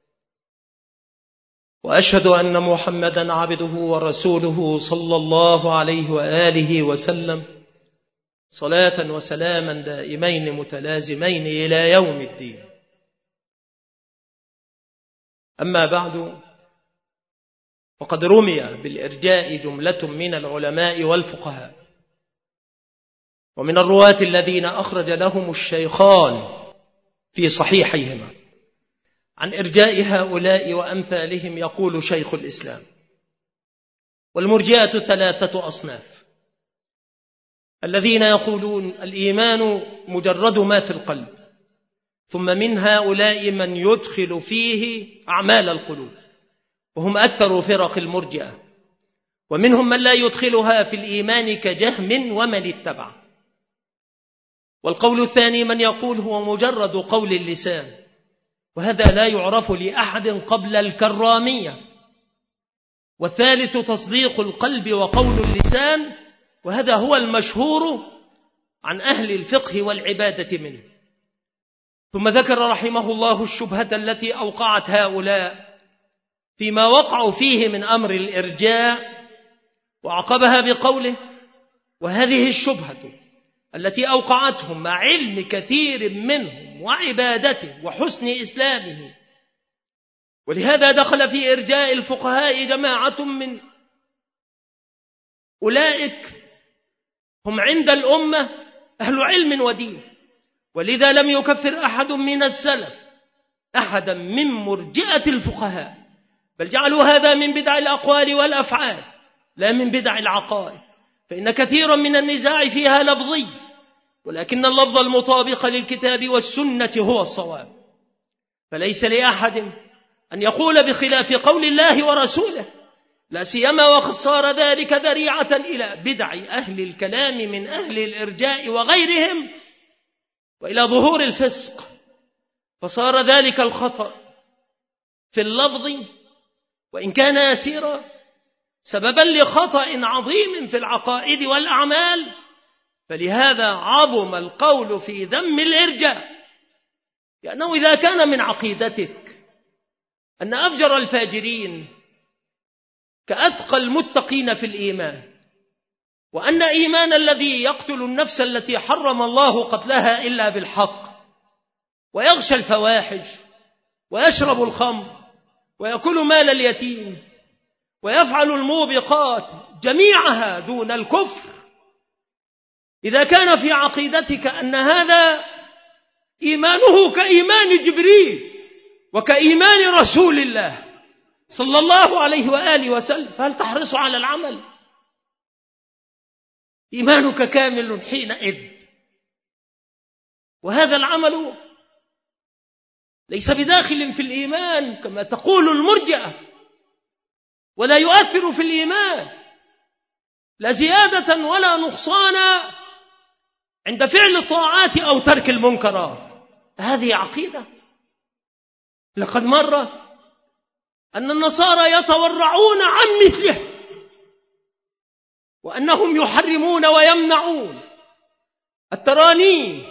وأشهد أن محمدا عبده ورسوله صلى الله عليه وآله وسلم صلاة وسلاما دائمين متلازمين إلى يوم الدين. أما بعد، وقد رمي بالإرجاء جملة من العلماء والفقهاء ومن الرواة الذين أخرج لهم الشيخان في صحيحيهما عن إرجاء هؤلاء وأمثالهم. يقول شيخ الإسلام: والمرجئة 3 أصناف: الذين يقولون الإيمان مجرد ما في القلب، ثم من هؤلاء من يدخل فيه أعمال القلوب وهم أكثر فرق المرجئة، ومنهم من لا يدخلها في الإيمان كجهم ومن اتبع. والقول الثاني من يقول هو مجرد قول اللسان، وهذا لا يعرف لأحد قبل الكرامية. والثالث تصديق القلب وقول اللسان، وهذا هو المشهور عن أهل الفقه والعبادة منه. ثم ذكر رحمه الله الشبهة التي أوقعت هؤلاء فيما وقعوا فيه من أمر الإرجاء، وعقبها بقوله: وهذه الشبهة التي أوقعتهم مع علم كثير منهم وعبادته وحسن إسلامه، ولهذا دخل في إرجاء الفقهاء جماعة من أولئك هم عند الأمة أهل علم ودين، ولذا لم يكفر أحد من السلف أحدا من مرجئة الفقهاء، بل جعلوا هذا من بدع الأقوال والأفعال لا من بدع العقائد، فإن كثيرا من النزاع فيها لفظي، ولكن اللفظ المطابق للكتاب والسنة هو الصواب، فليس لأحد أن يقول بخلاف قول الله ورسوله، لا سيما وقد صار ذلك ذريعة إلى بدع أهل الكلام من أهل الإرجاء وغيرهم، وإلى ظهور الفسق، فصار ذلك الخطأ في اللفظ وإن كان يسيرا سببا لخطأ عظيم في العقائد والأعمال، فلهذا عظم القول في ذم الإرجاء، لأنه إذا كان من عقيدتك أن أفجر الفاجرين كأتقى المتقين في الإيمان، وأن إيمان الذي يقتل النفس التي حرم الله قتلها إلا بالحق ويغشى الفواحش ويشرب الخمر ويأكل مال اليتيم ويفعل الموبقات جميعها دون الكفر، إذا كان في عقيدتك أن هذا إيمانه كإيمان جبريل وكإيمان رسول الله صلى الله عليه وآله وسلم، فهل تحرص على العمل؟ إيمانك كامل حينئذ، وهذا العمل ليس بداخل في الإيمان كما تقول المرجئة، ولا يؤثر في الإيمان لا زيادة ولا نقصانا عند فعل الطاعات أو ترك المنكرات. هذه عقيدة. لقد مر أن النصارى يتورعون عن مثله، وأنهم يحرمون ويمنعون الترانيم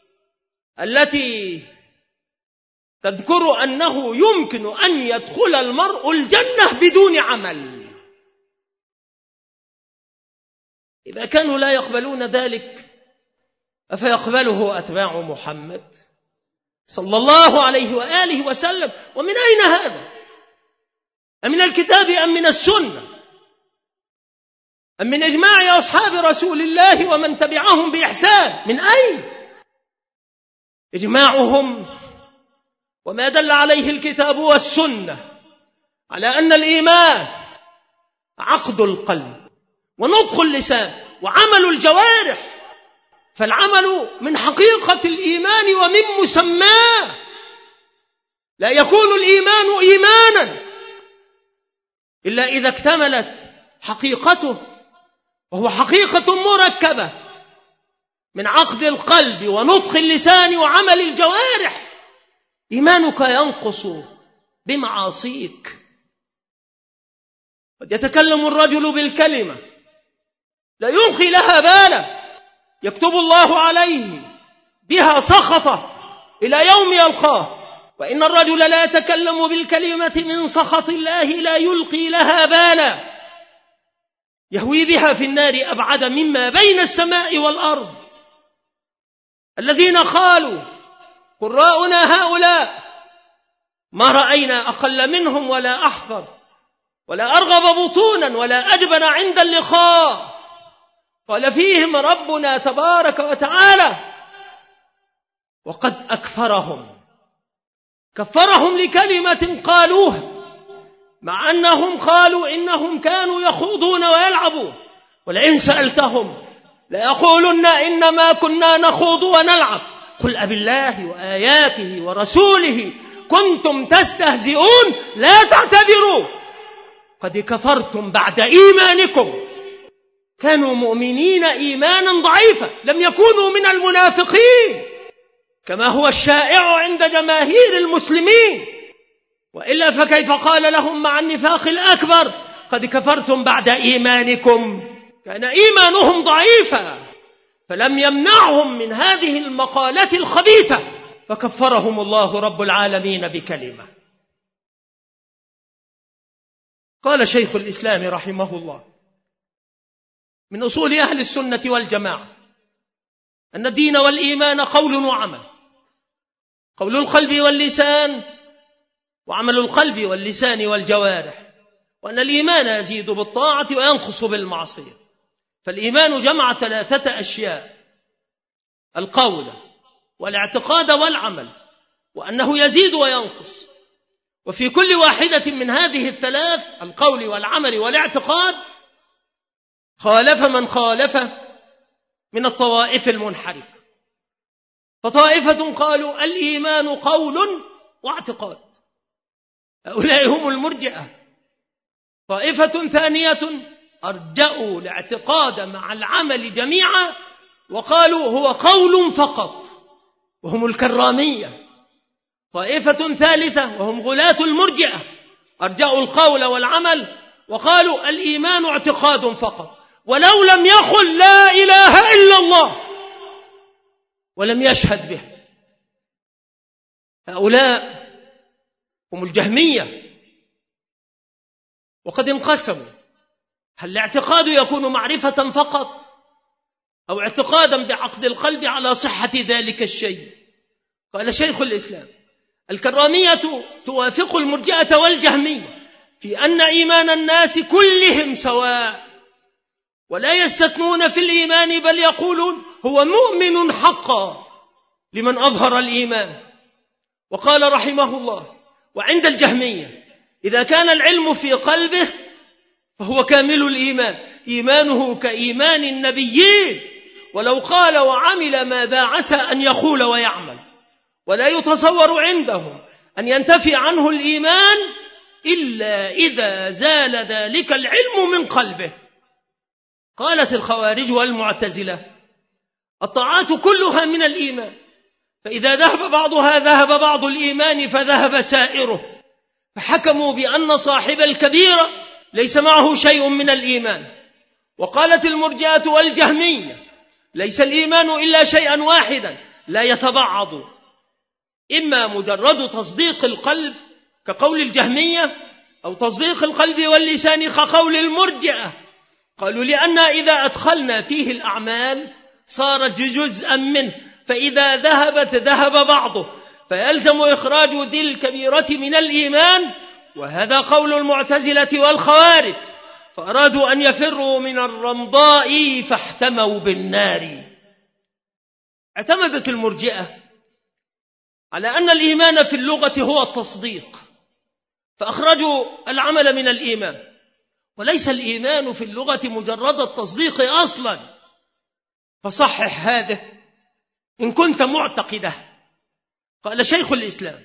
التي تذكر أنه يمكن أن يدخل المرء الجنة بدون عمل. إذا كانوا لا يقبلون ذلك أفيقبله أتباع محمد صلى الله عليه وآله وسلم؟ ومن أين هذا؟ أمن الكتاب أم من السنة أم من إجماع أصحاب رسول الله ومن تبعهم بإحسان؟ من أين؟ إجماعهم وما دل عليه الكتاب والسنة على أن الإيمان عقد القلب ونطق اللسان وعمل الجوارح، فالعمل من حقيقة الإيمان ومن مسماه، لا يكون الإيمان إيمانا إلا إذا اكتملت حقيقته، وهو حقيقة مركبة من عقد القلب ونطق اللسان وعمل الجوارح. إيمانك ينقص بمعاصيك. قد يتكلم الرجل بالكلمة لا يلقي لها بالا، يكتب الله عليه بها سخطة إلى يوم يلقاه، وإن الرجل لا يتكلم بالكلمة من سخط الله لا يلقي لها بالا، يهوي بها في النار أبعد مما بين السماء والأرض. الذين قالوا قراؤنا هؤلاء ما رأينا أقل منهم ولا أحقر، ولا أرغب بطونا ولا أجبن عند اللقاء. قال فيهم ربنا تبارك وتعالى: وقد كفرهم لكلمة قالوها، مع أنهم قالوا إنهم كانوا يخوضون ويلعبون، ولئن سألتهم ليقولن إنما كنا نخوض ونلعب قل أبالله وآياته ورسوله كنتم تستهزئون لا تعتذروا قد كفرتم بعد إيمانكم. كانوا مؤمنين إيمانا ضعيفا، لم يكونوا من المنافقين كما هو الشائع عند جماهير المسلمين، وإلا فكيف قال لهم مع النفاق الأكبر قد كفرتم بعد إيمانكم؟ كان إيمانهم ضعيفا، فلم يمنعهم من هذه المقالة الخبيثة، فكفرهم الله رب العالمين بكلمة. قال شيخ الإسلام رحمه الله: من أصول أهل السنة والجماعة أن الدين والإيمان قول وعمل، قول القلب واللسان، وعمل القلب واللسان والجوارح، وأن الإيمان يزيد بالطاعة وينقص بالمعصية. فالإيمان جمع 3 أشياء: القول والاعتقاد والعمل، وأنه يزيد وينقص. وفي كل واحدة من هذه الثلاث، القول والعمل والاعتقاد، خالف من خالف من الطوائف المنحرفة. فطائفة قالوا الإيمان قول واعتقاد، هؤلاء هم المرجئة. طائفة ثانية أرجأوا الاعتقاد مع العمل جميعا وقالوا هو قول فقط، وهم الكرامية. طائفة ثالثة وهم غلاة المرجئة أرجأوا القول والعمل وقالوا الإيمان اعتقاد فقط، ولو لم يقل لا إله إلا الله ولم يشهد به. هؤلاء هم الجهمية. وقد انقسموا: هل الاعتقاد يكون معرفة فقط، أو اعتقادا بعقد القلب على صحة ذلك الشيء؟ قال شيخ الإسلام: الكرامية توافق المرجئة والجهمية في أن إيمان الناس كلهم سواء، ولا يستثنون في الإيمان، بل يقولون هو مؤمن حقا لمن أظهر الإيمان. وقال رحمه الله: وعند الجهمية إذا كان العلم في قلبه فهو كامل الإيمان، إيمانه كإيمان النبيين، ولو قال وعمل ماذا عسى أن يقول ويعمل. ولا يتصور عندهم أن ينتفي عنه الإيمان إلا إذا زال ذلك العلم من قلبه. قالت الخوارج والمعتزلة: الطاعات كلها من الإيمان، فإذا ذهب بعضها ذهب بعض الإيمان فذهب سائره، فحكموا بأن صاحب الكبيرة ليس معه شيء من الإيمان. وقالت المرجئة والجهمية: ليس الإيمان إلا شيئا واحدا لا يتبعض، إما مجرد تصديق القلب كقول الجهمية، أو تصديق القلب واللسان كقول المرجئة. قالوا لأن إذا أدخلنا فيه الأعمال صارت جزءا منه، فإذا ذهبت ذهب بعضه، فيلزم إخراج ذي الكبيرة من الإيمان. وهذا قول المعتزلة والخوارج، فأرادوا أن يفروا من الرمضاء فاحتموا بالنار. اعتمدت المرجئة على أن الإيمان في اللغة هو التصديق، فأخرجوا العمل من الإيمان، وليس الإيمان في اللغة مجرد التصديق أصلا. فصحح هذا إن كنت معتقده. قال شيخ الإسلام: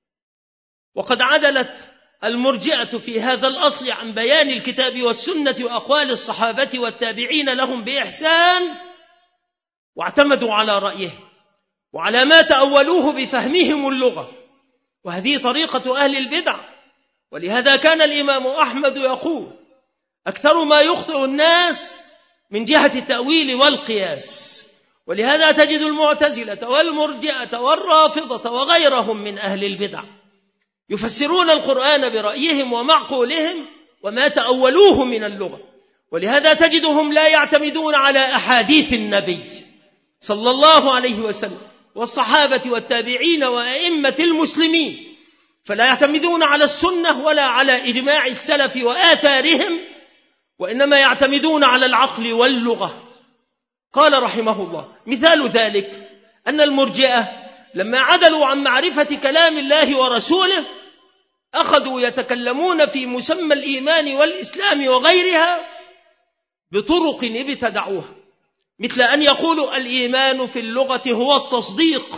وقد عدلت المرجئة في هذا الأصل عن بيان الكتاب والسنة وأقوال الصحابة والتابعين لهم بإحسان، واعتمدوا على رأيه وعلى ما تأولوه بفهمهم اللغة، وهذه طريقة أهل البدع. ولهذا كان الإمام أحمد يقول: أكثر ما يخطئ الناس من جهة التأويل والقياس. ولهذا تجد المعتزلة والمرجئة والرافضة وغيرهم من أهل البدع يفسرون القرآن برأيهم ومعقولهم وما تأولوه من اللغة. ولهذا تجدهم لا يعتمدون على أحاديث النبي صلى الله عليه وسلم والصحابة والتابعين وأئمة المسلمين، فلا يعتمدون على السنة ولا على إجماع السلف وآثارهم، وإنما يعتمدون على العقل واللغة. قال رحمه الله: مثال ذلك أن المرجئة لما عدلوا عن معرفة كلام الله ورسوله أخذوا يتكلمون في مسمى الإيمان والإسلام وغيرها بطرق ابتدعوها، مثل أن يقولوا الإيمان في اللغة هو التصديق،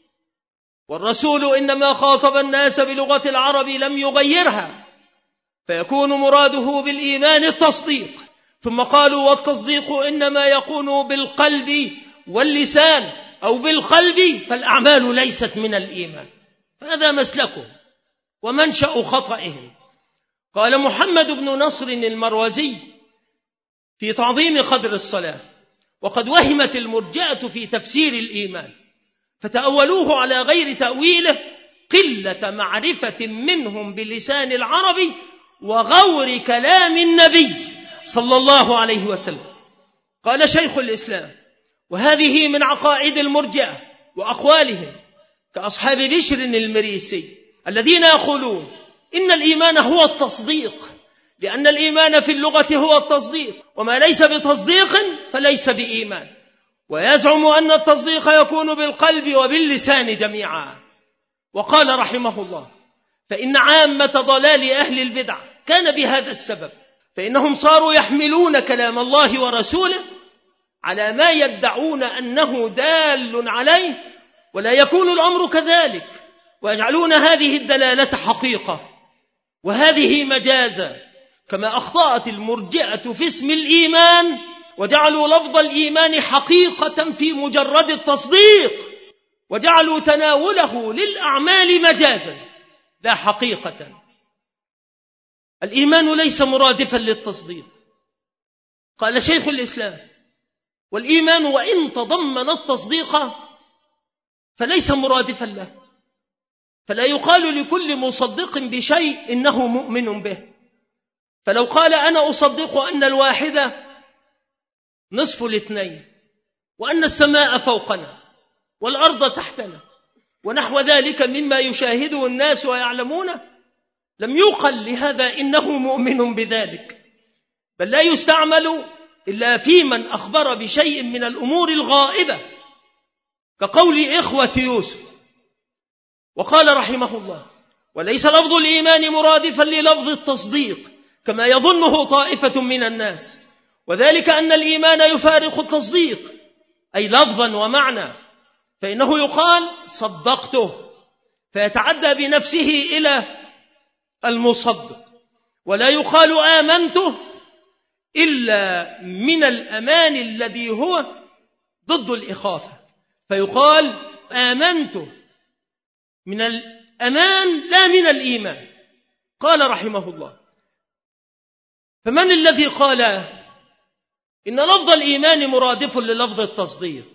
والرسول إنما خاطب الناس بلغة العرب لم يغيرها، فيكون مراده بالإيمان التصديق. ثم قالوا والتصديق إنما يكون بالقلب واللسان أو بالقلب، فالأعمال ليست من الإيمان. فهذا مسلكهم ومنشأ خطئهم. قال محمد بن نصر المروزي في تعظيم قدر الصلاة: وقد وهمت المرجئة في تفسير الإيمان فتأولوه على غير تأويله، قلة معرفة منهم بلسان العرب وغور كلام النبي صلى الله عليه وسلم. قال شيخ الإسلام: وهذه من عقائد المرجئة وأقوالهم كأصحاب بشر المريسي الذين يقولون إن الإيمان هو التصديق، لأن الإيمان في اللغة هو التصديق، وما ليس بتصديق فليس بإيمان، ويزعم أن التصديق يكون بالقلب وباللسان جميعا. وقال رحمه الله: فإن عامة ضلال أهل البدع كان بهذا السبب، فإنهم صاروا يحملون كلام الله ورسوله على ما يدعون أنه دال عليه، ولا يكون الأمر كذلك، ويجعلون هذه الدلالة حقيقة وهذه مجازا، كما أخطأت المرجئة في اسم الإيمان وجعلوا لفظ الإيمان حقيقة في مجرد التصديق، وجعلوا تناوله للأعمال مجازا لا حقيقة. الإيمان ليس مرادفا للتصديق. قال شيخ الإسلام: والإيمان وإن تضمن التصديق فليس مرادفا له، فلا يقال لكل مصدق بشيء إنه مؤمن به. فلو قال أنا أصدق أن الواحدة نصف الاثنين، وأن السماء فوقنا والأرض تحتنا ونحو ذلك مما يشاهده الناس ويعلمونه، لم يقل لهذا إنه مؤمن بذلك، بل لا يستعمل إلا في من أخبر بشيء من الأمور الغائبة، كقول إخوة يوسف. وقال رحمه الله: وليس لفظ الإيمان مرادفا للفظ التصديق كما يظنه طائفة من الناس، وذلك أن الإيمان يفارق التصديق أي لفظا ومعنى، فإنه يقال صدقته فيتعدى بنفسه إلى المصدق، ولا يقال آمنته إلا من الأمان الذي هو ضد الإخافة، فيقال آمنته من الأمان لا من الإيمان. قال رحمه الله: فمن الذي قال إن لفظ الإيمان مرادف للفظ التصديق؟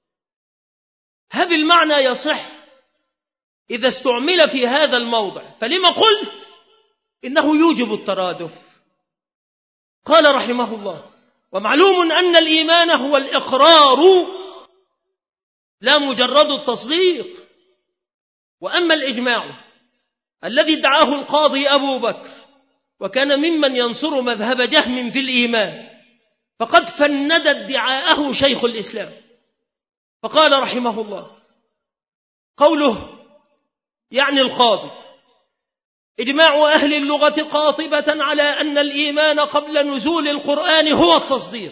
هل المعنى يصح إذا استعمل في هذا الموضع، فلما قلت إنه يوجب الترادف؟ قال رحمه الله: ومعلوم أن الإيمان هو الإقرار لا مجرد التصديق. وأما الإجماع الذي ادعاه القاضي أبو بكر وكان ممن ينصر مذهب جهم في الإيمان، فقد فند ادعاءه شيخ الإسلام، فقال رحمه الله: قوله يعني القاضي: إجماع أهل اللغة قاطبة على أن الإيمان قبل نزول القرآن هو التصديق.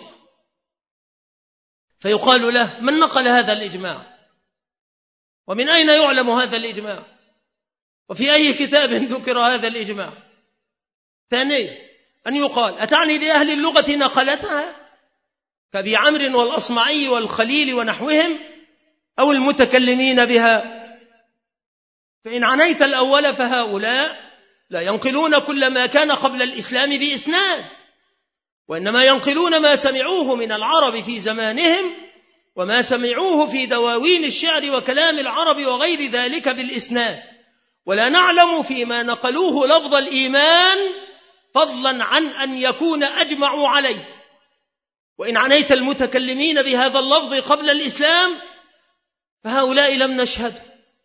فيقال له: من نقل هذا الإجماع؟ ومن أين يعلم هذا الإجماع؟ وفي أي كتاب ذكر هذا الإجماع؟ ثانيا أن يقال: أتعني بأهل اللغة نقلتها كأبي عمرو والأصمعي والخليل ونحوهم، أو المتكلمين بها؟ فإن عنيت الأول فهؤلاء لا ينقلون كل ما كان قبل الإسلام بإسناد، وإنما ينقلون ما سمعوه من العرب في زمانهم، وما سمعوه في دواوين الشعر وكلام العرب وغير ذلك بالإسناد، ولا نعلم فيما نقلوه لفظ الإيمان فضلا عن أن يكون أجمعوا عليه. وإن عنيت المتكلمين بهذا اللفظ قبل الإسلام فهؤلاء لم نشهد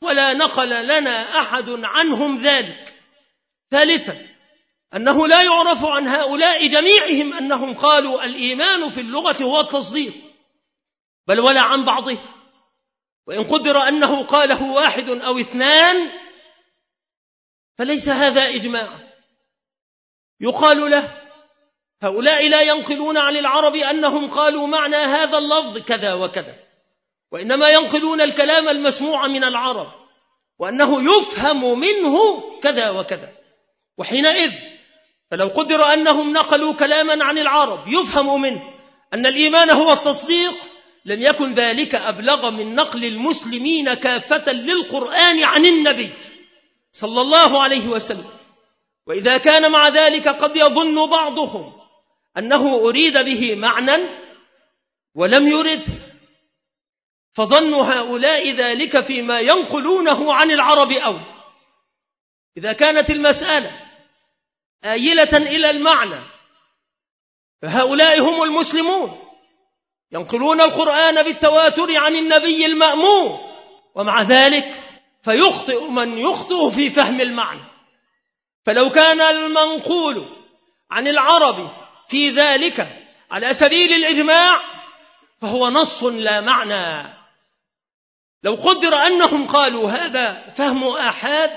ولا نقل لنا أحد عنهم ذلك. ثالثا أنه لا يعرف عن هؤلاء جميعهم أنهم قالوا الإيمان في اللغة هو التصديق، بل ولا عن بعضه، وإن قدر أنه قاله واحد أو اثنان فليس هذا إجماعا. يقال له هؤلاء لا ينقلون عن العرب أنهم قالوا معنى هذا اللفظ كذا وكذا، وإنما ينقلون الكلام المسموع من العرب وأنه يفهم منه كذا وكذا. وحينئذ فلو قدر أنهم نقلوا كلاما عن العرب يفهم منه أن الإيمان هو التصديق لم يكن ذلك أبلغ من نقل المسلمين كافة للقرآن عن النبي صلى الله عليه وسلم. وإذا كان مع ذلك قد يظن بعضهم أنه أريد به معنى ولم يرد، فظن هؤلاء ذلك فيما ينقلونه عن العرب أو إذا كانت المسألة آيلة إلى المعنى فهؤلاء هم المسلمون ينقلون القرآن بالتواتر عن النبي المأمون، ومع ذلك فيخطئ من يخطئ في فهم المعنى. فلو كان المنقول عن العرب في ذلك على سبيل الإجماع فهو نص لا معنى. لو قدر أنهم قالوا هذا فهم آحاد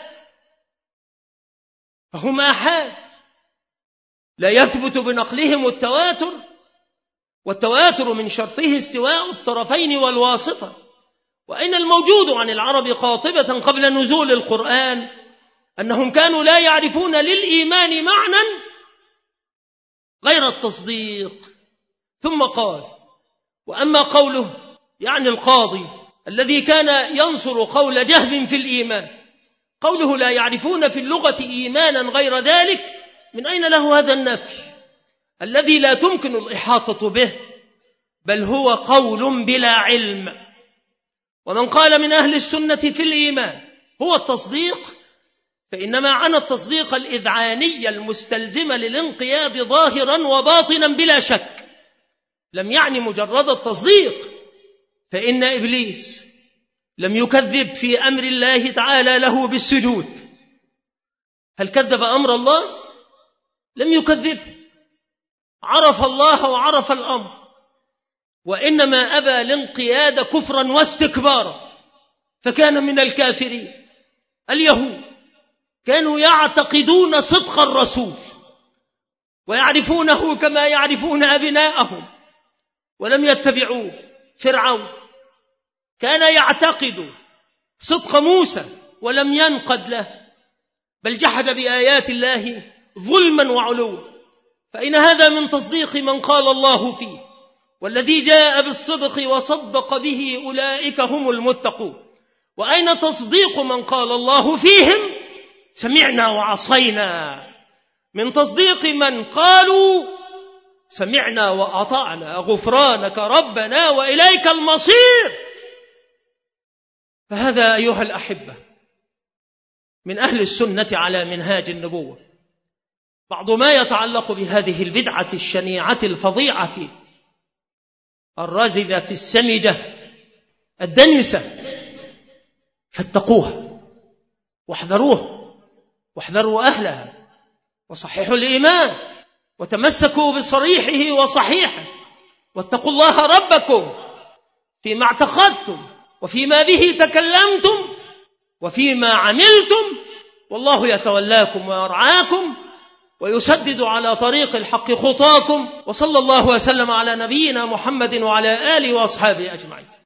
فهم آحاد لا يثبت بنقلهم التواتر، والتواتر من شرطه استواء الطرفين والواسطة. وأين الموجود عن العرب قاطبة قبل نزول القرآن أنهم كانوا لا يعرفون للإيمان معنى غير التصديق. ثم قال: وأما قوله يعني القاضي الذي كان ينصر قول جهم في الإيمان، قوله لا يعرفون في اللغة إيمانا غير ذلك، من أين له هذا النفي الذي لا تمكن الإحاطة به، بل هو قول بلا علم. ومن قال من أهل السنة في الإيمان هو التصديق فإنما عن التصديق الإذعاني المستلزم للانقياد ظاهرا وباطنا بلا شك، لم يعني مجرد التصديق. فإن إبليس لم يكذب في أمر الله تعالى له بالسجود. هل كذب أمر الله؟ لم يكذب، عرف الله وعرف الأمر، وإنما أبى الانقياد كفرا واستكبارا فكان من الكافرين. اليهود كانوا يعتقدون صدق الرسول ويعرفونه كما يعرفون أبناءهم ولم يتبعوه. فرعون كان يعتقد صدق موسى ولم ينقد له، بل جحد بآيات الله ظلما وعلوا. فإن هذا من تصديق من قال الله فيه: والذي جاء بالصدق وصدق به أولئك هم المتقون. وأين تصديق من قال الله فيهم: سمعنا وعصينا؟ من تصديق من قالوا: سمعنا وأطعنا غفرانك ربنا وإليك المصير. فهذا أيها الأحبة من أهل السنة على منهاج النبوة. بعض ما يتعلق بهذه البدعة الشنيعة الفظيعة الرازلة السمجة الدنسة، فاتقوها واحذروها واحذروا أهلها وصححوا الإيمان وتمسكوا بصريحه وصحيحه، واتقوا الله ربكم فيما اعتقدتم وفيما به تكلمتم وفيما عملتم، والله يتولاكم ويرعاكم ويسدد على طريق الحق خطاكم. وصلى الله وسلم على نبينا محمد وعلى آله وأصحابه أجمعين.